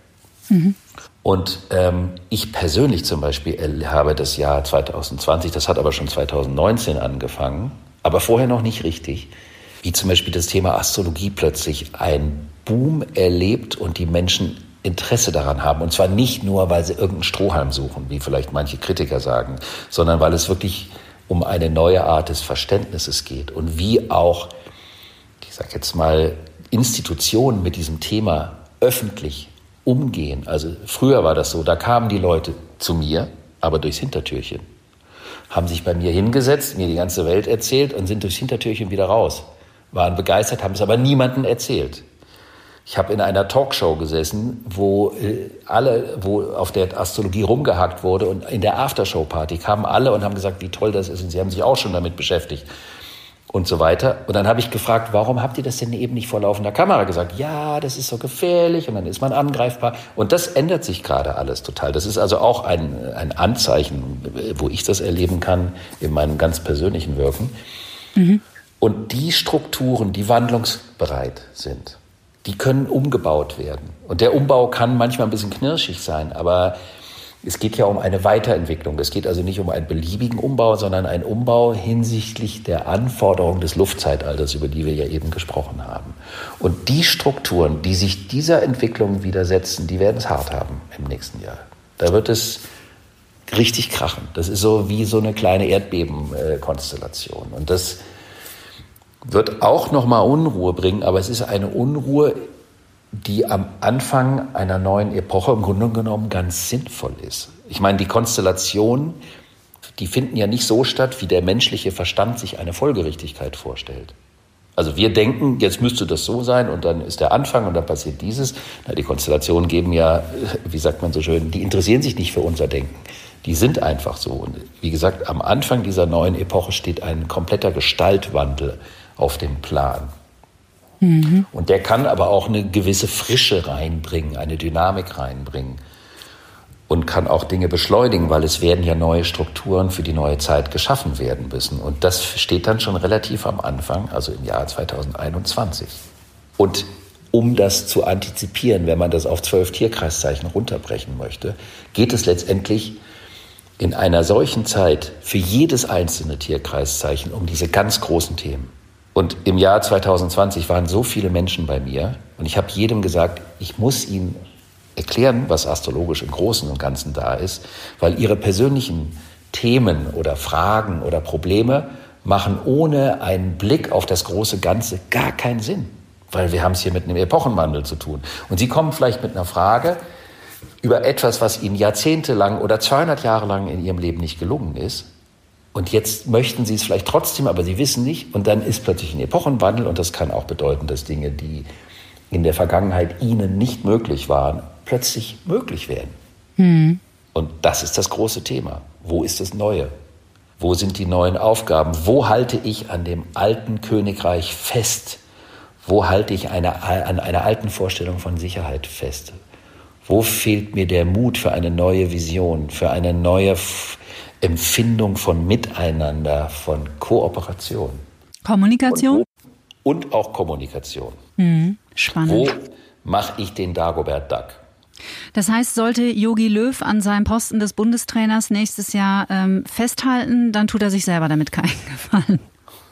Speaker 3: Und ich persönlich zum Beispiel habe das Jahr 2020, das hat aber schon 2019 angefangen, aber vorher noch nicht richtig, wie zum Beispiel das Thema Astrologie plötzlich einen Boom erlebt und die Menschen Interesse daran haben. Und zwar nicht nur, weil sie irgendeinen Strohhalm suchen, wie vielleicht manche Kritiker sagen, sondern weil es wirklich um eine neue Art des Verständnisses geht und wie auch, ich sage jetzt mal, Institutionen mit diesem Thema öffentlich umgehen. Also früher war das so, da kamen die Leute zu mir, aber durchs Hintertürchen, haben sich bei mir hingesetzt, mir die ganze Welt erzählt und sind durchs Hintertürchen wieder raus. Waren begeistert, haben es aber niemandem erzählt. Ich habe in einer Talkshow gesessen, wo auf der Astrologie rumgehackt wurde, und in der Aftershow-Party kamen alle und haben gesagt, wie toll das ist, und sie haben sich auch schon damit beschäftigt und so weiter. Und dann habe ich gefragt, warum habt ihr das denn eben nicht vor laufender Kamera gesagt? Ja, das ist so gefährlich und dann ist man angreifbar. Und das ändert sich gerade alles total. Das ist also auch ein Anzeichen, wo ich das erleben kann in meinem ganz persönlichen Wirken. Und die Strukturen, die wandlungsbereit sind, die können umgebaut werden. Und der Umbau kann manchmal ein bisschen knirschig sein, aber es geht ja um eine Weiterentwicklung. Es geht also nicht um einen beliebigen Umbau, sondern einen Umbau hinsichtlich der Anforderungen des Luftzeitalters, über die wir ja eben gesprochen haben. Und die Strukturen, die sich dieser Entwicklung widersetzen, die werden es hart haben im nächsten Jahr. Da wird es richtig krachen. Das ist so wie so eine kleine Erdbebenkonstellation. Und das wird auch nochmal Unruhe bringen, aber es ist eine Unruhe, die am Anfang einer neuen Epoche im Grunde genommen ganz sinnvoll ist. Ich meine, die Konstellationen, die finden ja nicht so statt, wie der menschliche Verstand sich eine Folgerichtigkeit vorstellt. Also wir denken, jetzt müsste das so sein und dann ist der Anfang und dann passiert dieses. Na, die Konstellationen geben ja, wie sagt man so schön, die interessieren sich nicht für unser Denken. Die sind einfach so. Und wie gesagt, am Anfang dieser neuen Epoche steht ein kompletter Gestaltwandel auf dem Plan. Und der kann aber auch eine gewisse Frische reinbringen, eine Dynamik reinbringen und kann auch Dinge beschleunigen, weil es werden ja neue Strukturen für die neue Zeit geschaffen werden müssen. Und das steht dann schon relativ am Anfang, also im Jahr 2021. Und um das zu antizipieren, wenn man das auf 12 Tierkreiszeichen runterbrechen möchte, geht es letztendlich in einer solchen Zeit für jedes einzelne Tierkreiszeichen um diese ganz großen Themen. Und im Jahr 2020 waren so viele Menschen bei mir und ich habe jedem gesagt, ich muss ihnen erklären, was astrologisch im Großen und Ganzen da ist, weil ihre persönlichen Themen oder Fragen oder Probleme machen ohne einen Blick auf das große Ganze gar keinen Sinn, weil wir haben es hier mit einem Epochenwandel zu tun. Und Sie kommen vielleicht mit einer Frage über etwas, was Ihnen jahrzehntelang oder 200 Jahre lang in Ihrem Leben nicht gelungen ist. Und jetzt möchten sie es vielleicht trotzdem, aber sie wissen nicht. Und dann ist plötzlich ein Epochenwandel. Und das kann auch bedeuten, dass Dinge, die in der Vergangenheit ihnen nicht möglich waren, plötzlich möglich werden. Mhm. Und das ist das große Thema. Wo ist das Neue? Wo sind die neuen Aufgaben? Wo halte ich an dem alten Königreich fest? Wo halte ich an einer alten Vorstellung von Sicherheit fest? Wo fehlt mir der Mut für eine neue Vision, für eine neue Empfindung von Miteinander, von Kooperation?
Speaker 2: Kommunikation?
Speaker 3: Und auch Kommunikation.
Speaker 2: Spannend.
Speaker 3: Wo mache ich den Dagobert Duck?
Speaker 2: Das heißt, sollte Jogi Löw an seinem Posten des Bundestrainers nächstes Jahr festhalten, dann tut er sich selber damit keinen Gefallen.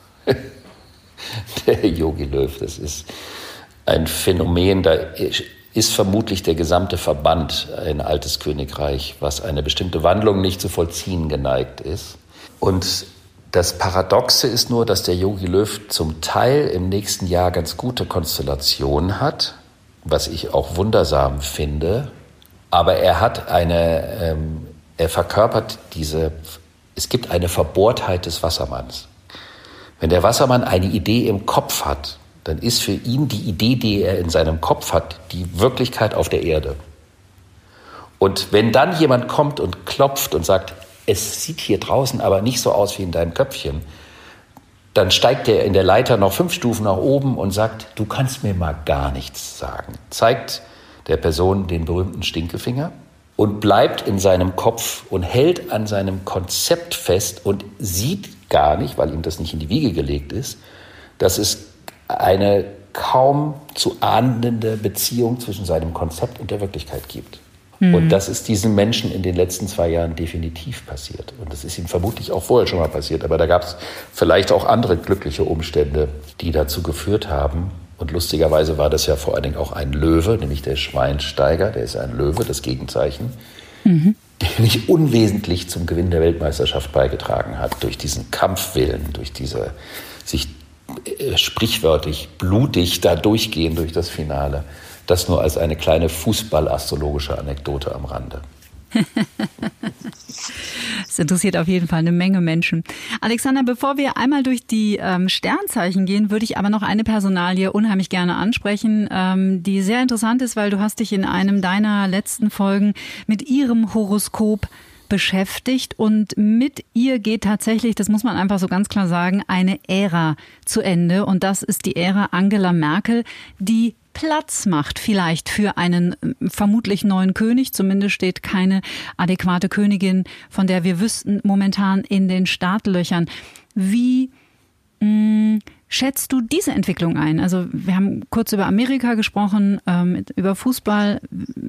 Speaker 3: Der Jogi Löw, das ist ein Phänomen, da ist vermutlich der gesamte Verband ein altes Königreich, was eine bestimmte Wandlung nicht zu vollziehen geneigt ist. Und das Paradoxe ist nur, dass der Jogi Löw zum Teil im nächsten Jahr ganz gute Konstellationen hat, was ich auch wundersam finde. Aber er verkörpert es gibt eine Verbohrtheit des Wassermanns. Wenn der Wassermann eine Idee im Kopf hat, dann ist für ihn die Idee, die er in seinem Kopf hat, die Wirklichkeit auf der Erde. Und wenn dann jemand kommt und klopft und sagt, es sieht hier draußen aber nicht so aus wie in deinem Köpfchen, dann steigt er in der Leiter noch 5 Stufen nach oben und sagt, du kannst mir mal gar nichts sagen. Zeigt der Person den berühmten Stinkefinger und bleibt in seinem Kopf und hält an seinem Konzept fest und sieht gar nicht, weil ihm das nicht in die Wiege gelegt ist, dass es eine kaum zu ahndende Beziehung zwischen seinem Konzept und der Wirklichkeit gibt. Und das ist diesen Menschen in den letzten 2 Jahren definitiv passiert. Und das ist ihm vermutlich auch vorher schon mal passiert. Aber da gab es vielleicht auch andere glückliche Umstände, die dazu geführt haben. Und lustigerweise war das ja vor allen Dingen auch ein Löwe, nämlich der Schweinsteiger. Der ist ein Löwe, das Gegenzeichen, der nicht unwesentlich zum Gewinn der Weltmeisterschaft beigetragen hat. Durch diesen Kampfwillen, durch diese sich sprichwörtlich blutig da durchgehen durch das Finale. Das nur als eine kleine fußballastrologische Anekdote am Rande.
Speaker 2: Das interessiert auf jeden Fall eine Menge Menschen. Alexander, bevor wir einmal durch die Sternzeichen gehen, würde ich aber noch eine Personalie unheimlich gerne ansprechen, die sehr interessant ist, weil du hast dich in einem deiner letzten Folgen mit ihrem Horoskop beschäftigt und mit ihr geht tatsächlich, das muss man einfach so ganz klar sagen, eine Ära zu Ende und das ist die Ära Angela Merkel, die Platz macht vielleicht für einen vermutlich neuen König. Zumindest steht keine adäquate Königin, von der wir wüssten, momentan in den Startlöchern. Wie schätzt du diese Entwicklung ein? Also wir haben kurz über Amerika gesprochen, über Fußball.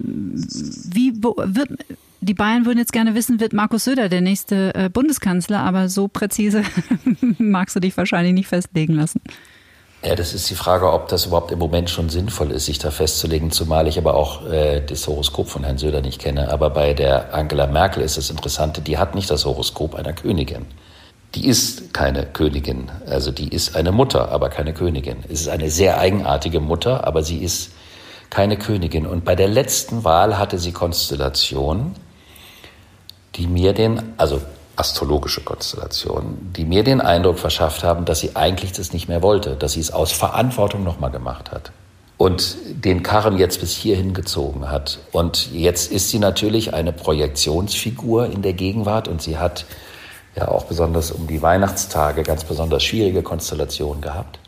Speaker 2: Die Bayern würden jetzt gerne wissen, wird Markus Söder der nächste Bundeskanzler? Aber so präzise magst du dich wahrscheinlich nicht festlegen lassen.
Speaker 3: Ja, das ist die Frage, ob das überhaupt im Moment schon sinnvoll ist, sich da festzulegen, zumal ich aber auch das Horoskop von Herrn Söder nicht kenne. Aber bei der Angela Merkel ist das Interessante, die hat nicht das Horoskop einer Königin. Die ist keine Königin, also die ist eine Mutter, aber keine Königin. Es ist eine sehr eigenartige Mutter, aber sie ist keine Königin. Und bei der letzten Wahl hatte sie Konstellationen, astrologische Konstellationen, die mir den Eindruck verschafft haben, dass sie eigentlich das nicht mehr wollte, dass sie es aus Verantwortung nochmal gemacht hat und den Karren jetzt bis hierhin gezogen hat. Und jetzt ist sie natürlich eine Projektionsfigur in der Gegenwart und sie hat ja auch besonders um die Weihnachtstage ganz besonders schwierige Konstellationen gehabt.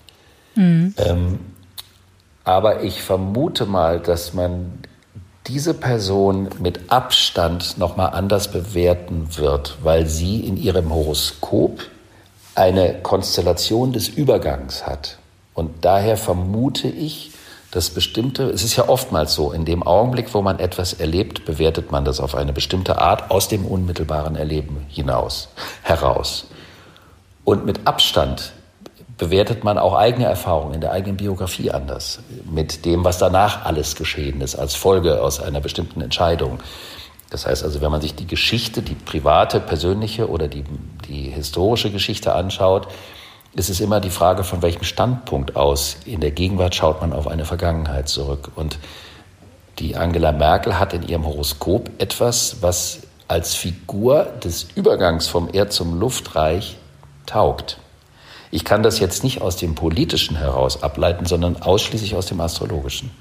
Speaker 3: Aber ich vermute mal, dass man diese Person mit Abstand nochmal anders bewerten wird, weil sie in ihrem Horoskop eine Konstellation des Übergangs hat. Und daher vermute ich, dass es ist ja oftmals so, in dem Augenblick, wo man etwas erlebt, bewertet man das auf eine bestimmte Art aus dem unmittelbaren Erleben heraus. Und mit Abstand bewertet man auch eigene Erfahrungen in der eigenen Biografie anders, mit dem, was danach alles geschehen ist, als Folge aus einer bestimmten Entscheidung. Das heißt also, wenn man sich die Geschichte, die private, persönliche oder die historische Geschichte anschaut, ist es immer die Frage, von welchem Standpunkt aus in der Gegenwart schaut man auf eine Vergangenheit zurück. Und die Angela Merkel hat in ihrem Horoskop etwas, was als Figur des Übergangs vom Erd- zum Luftreich taugt. Ich kann das jetzt nicht aus dem Politischen heraus ableiten, sondern ausschließlich aus dem Astrologischen.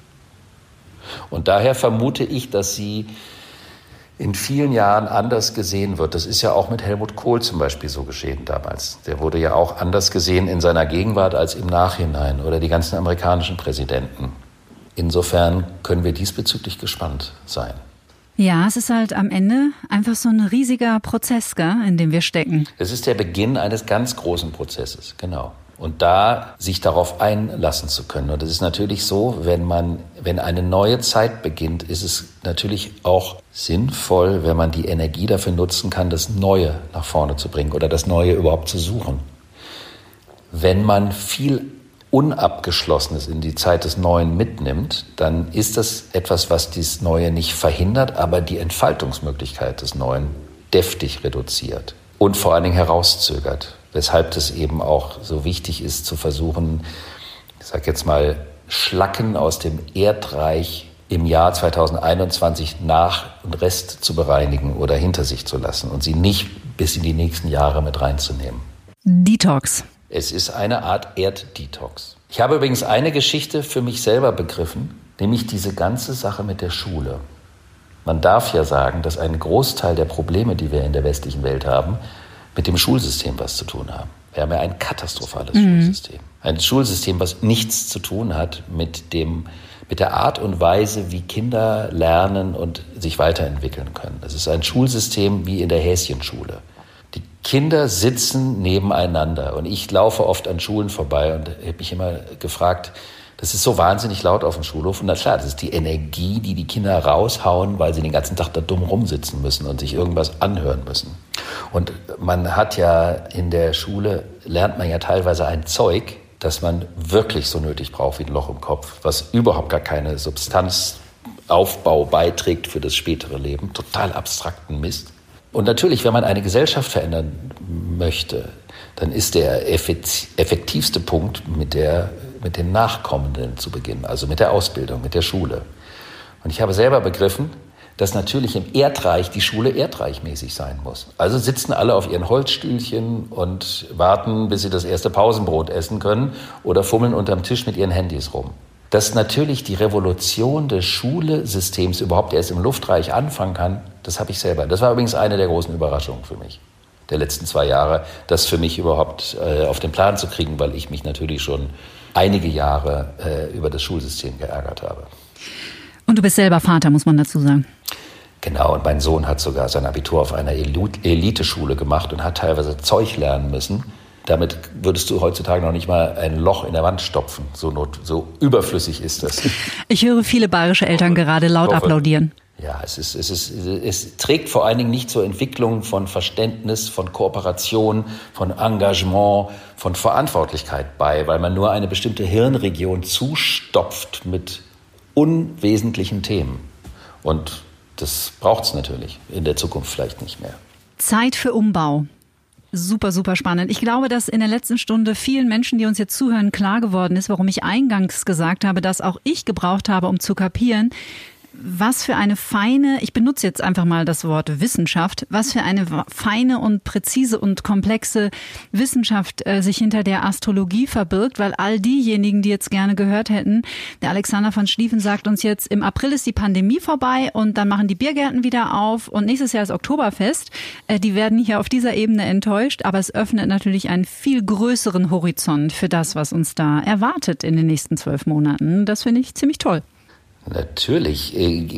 Speaker 3: Und daher vermute ich, dass sie in vielen Jahren anders gesehen wird. Das ist ja auch mit Helmut Kohl zum Beispiel so geschehen damals. Der wurde ja auch anders gesehen in seiner Gegenwart als im Nachhinein oder die ganzen amerikanischen Präsidenten. Insofern können wir diesbezüglich gespannt sein.
Speaker 2: Ja, es ist halt am Ende einfach so ein riesiger Prozess, gell, in dem wir stecken.
Speaker 3: Es ist der Beginn eines ganz großen Prozesses, genau. Und da sich darauf einlassen zu können. Und es ist natürlich so, wenn eine neue Zeit beginnt, ist es natürlich auch sinnvoll, wenn man die Energie dafür nutzen kann, das Neue nach vorne zu bringen oder das Neue überhaupt zu suchen. Wenn man viel Unabgeschlossenes in die Zeit des Neuen mitnimmt, dann ist das etwas, was dieses Neue nicht verhindert, aber die Entfaltungsmöglichkeit des Neuen deftig reduziert und vor allen Dingen herauszögert. Weshalb das eben auch so wichtig ist, zu versuchen, ich sage jetzt mal, Schlacken aus dem Erdreich im Jahr 2021 nach und Rest zu bereinigen oder hinter sich zu lassen und sie nicht bis in die nächsten Jahre mit reinzunehmen.
Speaker 2: Detox.
Speaker 3: Es ist eine Art Erddetox. Ich habe übrigens eine Geschichte für mich selber begriffen, nämlich diese ganze Sache mit der Schule. Man darf ja sagen, dass ein Großteil der Probleme, die wir in der westlichen Welt haben, mit dem Schulsystem was zu tun haben. Wir haben ja ein katastrophales Schulsystem. Ein Schulsystem, was nichts zu tun hat mit der Art und Weise, wie Kinder lernen und sich weiterentwickeln können. Das ist ein Schulsystem wie in der Häschenschule. Die Kinder sitzen nebeneinander und ich laufe oft an Schulen vorbei und habe mich immer gefragt, das ist so wahnsinnig laut auf dem Schulhof. Und na klar, das ist die Energie, die die Kinder raushauen, weil sie den ganzen Tag da dumm rumsitzen müssen und sich irgendwas anhören müssen. Und man hat ja in der Schule, lernt man ja teilweise ein Zeug, das man wirklich so nötig braucht wie ein Loch im Kopf, was überhaupt gar keine Substanzaufbau beiträgt für das spätere Leben. Total abstrakten Mist. Und natürlich, wenn man eine Gesellschaft verändern möchte, dann ist der effektivste Punkt mit den Nachkommenden zu beginnen, also mit der Ausbildung, mit der Schule. Und ich habe selber begriffen, dass natürlich im Erdreich die Schule erdreichmäßig sein muss. Also sitzen alle auf ihren Holzstühlchen und warten, bis sie das erste Pausenbrot essen können oder fummeln unterm Tisch mit ihren Handys rum. Dass natürlich die Revolution des Schulsystems überhaupt erst im Luftreich anfangen kann, das habe ich selber. Das war übrigens eine der großen Überraschungen für mich, der letzten 2 Jahre, das für mich überhaupt auf den Plan zu kriegen, weil ich mich natürlich schon einige Jahre über das Schulsystem geärgert habe.
Speaker 2: Und du bist selber Vater, muss man dazu sagen.
Speaker 3: Genau, und mein Sohn hat sogar sein Abitur auf einer Eliteschule gemacht und hat teilweise Zeug lernen müssen. Damit würdest du heutzutage noch nicht mal ein Loch in der Wand stopfen. So überflüssig ist das.
Speaker 2: Ich höre viele bayerische Eltern gerade laut applaudieren.
Speaker 3: Ja, es trägt vor allen Dingen nicht zur Entwicklung von Verständnis, von Kooperation, von Engagement, von Verantwortlichkeit bei, weil man nur eine bestimmte Hirnregion zustopft mit unwesentlichen Themen. Und das braucht es natürlich in der Zukunft vielleicht nicht mehr.
Speaker 2: Zeit für Umbau. Super, super spannend. Ich glaube, dass in der letzten Stunde vielen Menschen, die uns jetzt zuhören, klar geworden ist, warum ich eingangs gesagt habe, dass auch ich gebraucht habe, um zu kapieren, was für eine feine, ich benutze jetzt einfach mal das Wort Wissenschaft, was für eine feine und präzise und komplexe Wissenschaft sich hinter der Astrologie verbirgt, weil all diejenigen, die jetzt gerne gehört hätten, der Alexander von Schlieffen sagt uns jetzt, im April ist die Pandemie vorbei und dann machen die Biergärten wieder auf und nächstes Jahr ist Oktoberfest. Die werden hier auf dieser Ebene enttäuscht, aber es öffnet natürlich einen viel größeren Horizont für das, was uns da erwartet in den nächsten 12 Monaten. Das finde ich ziemlich toll.
Speaker 3: Natürlich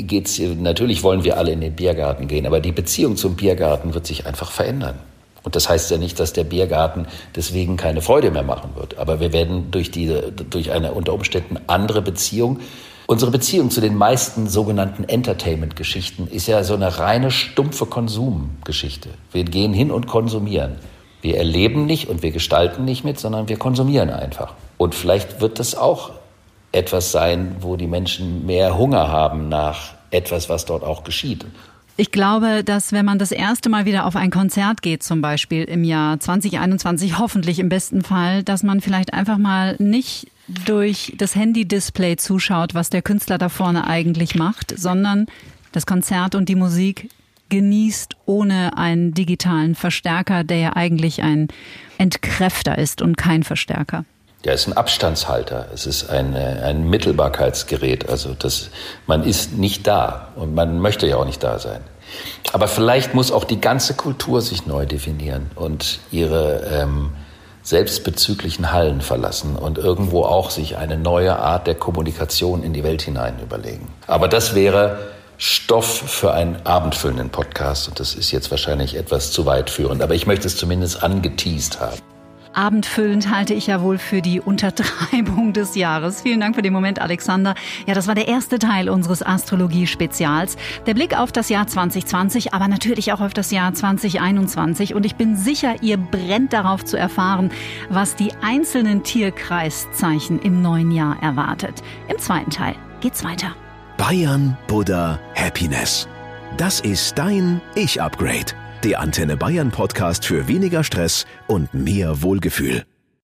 Speaker 3: wollen wir alle in den Biergarten gehen, aber die Beziehung zum Biergarten wird sich einfach verändern. Und das heißt ja nicht, dass der Biergarten deswegen keine Freude mehr machen wird. Aber wir werden durch eine unter Umständen andere Beziehung. Unsere Beziehung zu den meisten sogenannten Entertainment-Geschichten ist ja so eine reine stumpfe Konsumgeschichte. Wir gehen hin und konsumieren. Wir erleben nicht und wir gestalten nicht mit, sondern wir konsumieren einfach. Und vielleicht wird das auch etwas sein, wo die Menschen mehr Hunger haben nach etwas, was dort auch geschieht.
Speaker 2: Ich glaube, dass wenn man das erste Mal wieder auf ein Konzert geht, zum Beispiel im Jahr 2021, hoffentlich im besten Fall, dass man vielleicht einfach mal nicht durch das Handy-Display zuschaut, was der Künstler da vorne eigentlich macht, sondern das Konzert und die Musik genießt ohne einen digitalen Verstärker, der ja eigentlich ein Entkräfter ist und kein Verstärker?
Speaker 3: Ja, es ist ein Abstandshalter. Es ist ein Mittelbarkeitsgerät. Also man ist nicht da und man möchte ja auch nicht da sein. Aber vielleicht muss auch die ganze Kultur sich neu definieren und ihre selbstbezüglichen Hallen verlassen und irgendwo auch sich eine neue Art der Kommunikation in die Welt hinein überlegen. Aber das wäre Stoff für einen abendfüllenden Podcast und das ist jetzt wahrscheinlich etwas zu weit führend. Aber ich möchte es zumindest angeteast haben.
Speaker 2: Abendfüllend halte ich ja wohl für die Untertreibung des Jahres. Vielen Dank für den Moment, Alexander. Ja, das war der erste Teil unseres Astrologie-Spezials. Der Blick auf das Jahr 2020, aber natürlich auch auf das Jahr 2021. Und ich bin sicher, ihr brennt darauf zu erfahren, was die einzelnen Tierkreiszeichen im neuen Jahr erwartet. Im zweiten Teil geht's weiter.
Speaker 1: Bayern, Buddha, Happiness. Das ist dein Ich-Upgrade. Der Antenne Bayern Podcast für weniger Stress und mehr Wohlgefühl.